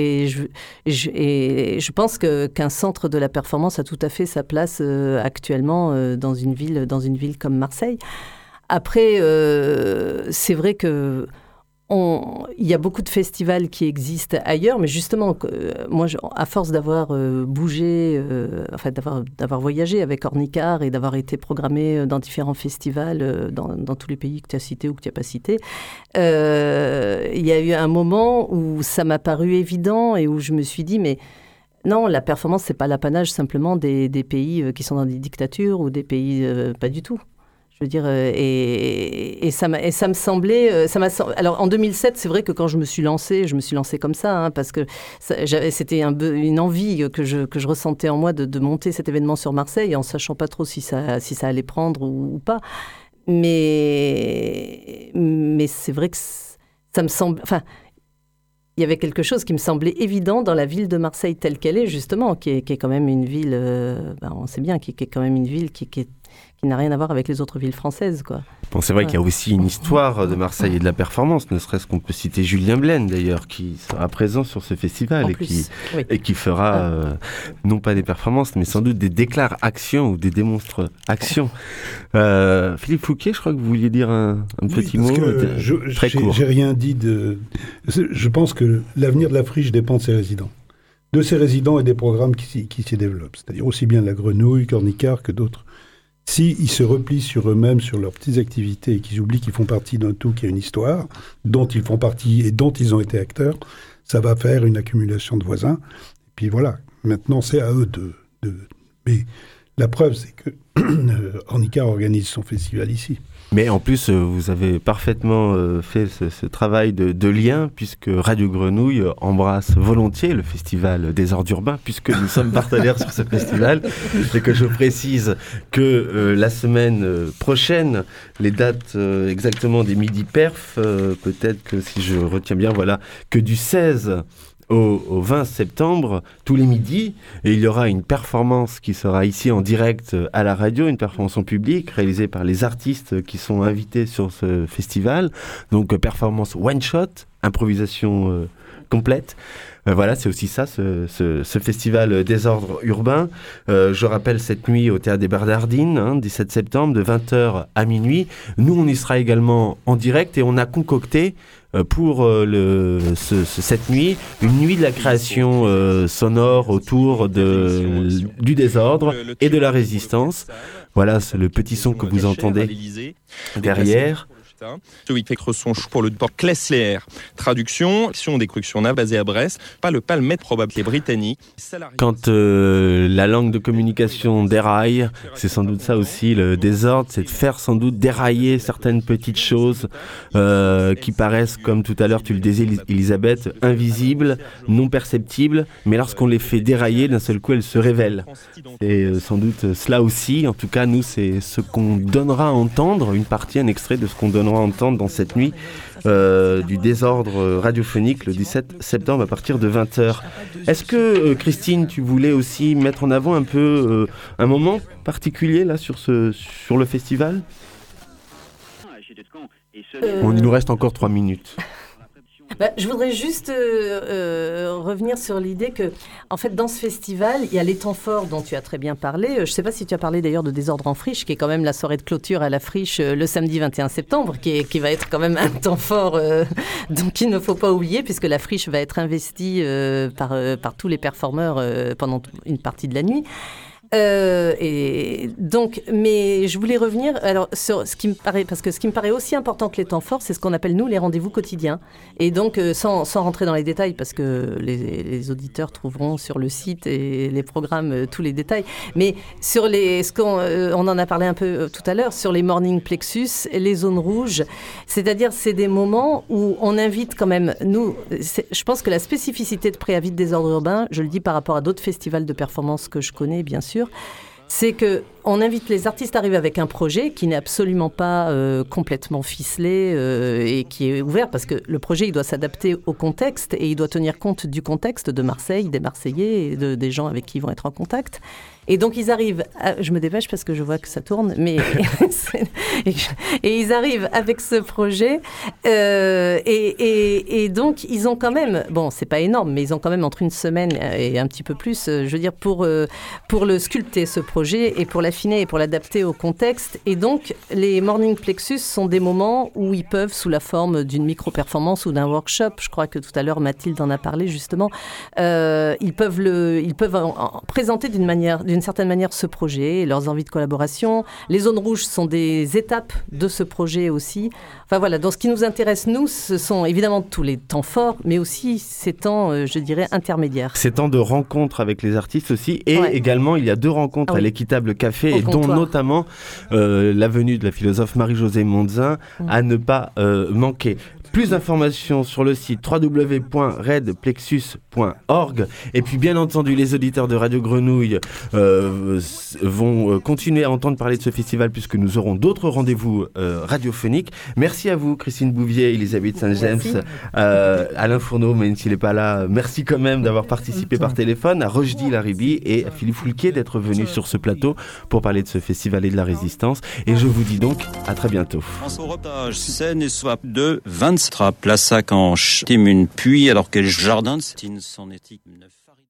je pense qu'un centre de la performance a tout à fait sa place actuellement dans une ville comme Marseille. Après, c'est vrai que il y a beaucoup de festivals qui existent ailleurs, mais justement, moi, à force d'avoir bougé, d'avoir voyagé avec Ornicar et d'avoir été programmé dans différents festivals dans tous les pays que tu as cités ou que tu n'as pas cités, il y a eu un moment où ça m'a paru évident et où je me suis dit, mais non, la performance, c'est pas l'apanage simplement des pays qui sont dans des dictatures ou des pays pas du tout. Je veux dire, et ça me semblait... Alors, en 2007, c'est vrai que quand je me suis lancée comme ça, parce que c'était une envie que je ressentais en moi de monter cet événement sur Marseille, en ne sachant pas trop si ça allait prendre ou pas. Mais c'est vrai que ça me semble... Enfin, il y avait quelque chose qui me semblait évident dans la ville de Marseille telle qu'elle est, justement, qui est quand même une ville, on sait bien, qui est quand même une ville qui n'a rien à voir avec les autres villes françaises, quoi. Bon, c'est vrai qu'il y a aussi une histoire de Marseille et de la performance, ne serait-ce qu'on peut citer Julien Blaine, d'ailleurs, qui sera présent sur ce festival et qui fera non pas des performances, mais sans doute des déclarations ou des démonstrations. Philippe Fouquet, je crois que vous vouliez dire un petit mot très court. J'ai rien dit de... Je pense que l'avenir de la friche dépend de ses résidents. De ses résidents et des programmes qui s'y développent. C'est-à-dire aussi bien la Grenouille, Cornicart que d'autres. S'ils se replient sur eux-mêmes, sur leurs petites activités, et qu'ils oublient qu'ils font partie d'un tout qui a une histoire, dont ils font partie et dont ils ont été acteurs, ça va faire une accumulation de voisins. Et puis voilà, maintenant c'est à eux de... Mais la preuve, c'est que Ornicard organise son festival ici. Mais en plus, vous avez parfaitement fait ce travail de lien, puisque Radio Grenouille embrasse volontiers le festival des Ordres Urbains, puisque nous sommes partenaires sur ce festival, et que je précise que la semaine prochaine, les dates exactement des Midi Perf, peut-être que si je retiens bien, voilà, que du 16 au 20 septembre, tous les midis, et il y aura une performance qui sera ici en direct à la radio, une performance en public réalisée par les artistes qui sont invités sur ce festival. Donc performance one-shot, improvisation complète. Voilà, c'est aussi ça, ce festival des ordres urbains. Je rappelle cette nuit au Théâtre des Bernardines, 17 septembre, de 20h à minuit. Nous, on y sera également en direct et on a concocté pour cette nuit, une nuit de la création sonore autour du désordre et de la résistance. Voilà, c'est le petit son que vous entendez derrière. Celui qui fait son chou pour le port Klesler. Traduction, des Cruxiona basée à Brest, pas le palmet probable les Britanniques. Quand la langue de communication déraille, c'est sans doute ça aussi le désordre, c'est de faire sans doute dérailler certaines petites choses qui paraissent, comme tout à l'heure tu le disais Elisabeth, invisibles, non perceptibles, mais lorsqu'on les fait dérailler, d'un seul coup elles se révèlent. Et sans doute cela aussi, en tout cas nous c'est ce qu'on donnera à entendre, une partie, un extrait de ce qu'on donnera à entendre dans cette nuit du désordre radiophonique le 17 septembre à partir de 20h. Est-ce que Christine, tu voulais aussi mettre en avant un peu un moment particulier là sur le festival ? Il nous reste encore 3 minutes. Je voudrais juste revenir sur l'idée que, en fait, dans ce festival, il y a les temps forts dont tu as très bien parlé. Je ne sais pas si tu as parlé d'ailleurs de Désordre en friche, qui est quand même la soirée de clôture à la friche le samedi 21 septembre, qui va être quand même un temps fort, donc il ne faut pas oublier, puisque la friche va être investie par tous les performeurs pendant une partie de la nuit. Et donc, mais je voulais revenir sur ce qui me paraît, parce que ce qui me paraît aussi important que les temps forts, c'est ce qu'on appelle nous les rendez-vous quotidiens. Et donc, sans rentrer dans les détails, parce que les auditeurs trouveront sur le site et les programmes tous les détails. Mais sur on en a parlé un peu tout à l'heure, sur les morning plexus et les zones rouges. C'est-à-dire, c'est des moments où on invite quand même je pense que la spécificité de Préavis de désordre urbain, je le dis par rapport à d'autres festivals de performance que je connais, bien sûr, c'est qu'on invite les artistes à arriver avec un projet qui n'est absolument pas complètement ficelé et qui est ouvert, parce que le projet, il doit s'adapter au contexte et il doit tenir compte du contexte de Marseille, des Marseillais et des gens avec qui ils vont être en contact. Et donc, ils arrivent... Je me dépêche parce que je vois que ça tourne, mais... et ils arrivent avec ce projet. Et donc, ils ont quand même... Bon, c'est pas énorme, mais ils ont quand même entre une semaine et un petit peu plus, je veux dire, pour le sculpter, ce projet, et pour l'affiner et pour l'adapter au contexte. Et donc, les Morning Plexus sont des moments où ils peuvent, sous la forme d'une micro-performance ou d'un workshop, je crois que tout à l'heure, Mathilde en a parlé, justement, ils peuvent présenter d'une certaine manière ce projet et leurs envies de collaboration. Les zones rouges sont des étapes de ce projet aussi. Enfin voilà, donc ce qui nous intéresse, nous, ce sont évidemment tous les temps forts, mais aussi ces temps, je dirais, intermédiaires. Ces temps de rencontres avec les artistes aussi, et également il y a 2 rencontres à l'Équitable Café, et dont notamment la venue de la philosophe Marie-Josée Mondzin à ne pas manquer. Plus d'informations sur le site www.redplexus.org. Et puis bien entendu, les auditeurs de Radio Grenouille vont continuer à entendre parler de ce festival puisque nous aurons d'autres rendez-vous radiophoniques. Merci à vous, Christine Bouvier, Elisabeth Saint-James, Alain Fourneau, même s'il n'est pas là, merci quand même d'avoir participé par téléphone, à Rojdi Laribi et à Philippe Foulquier d'être venus sur ce plateau pour parler de ce festival et de la résistance. Et je vous dis donc à très bientôt. François Reportage, scène et swap de 20 Plaça quand Timune puis alors que Jardin, c'est une son éthique 9.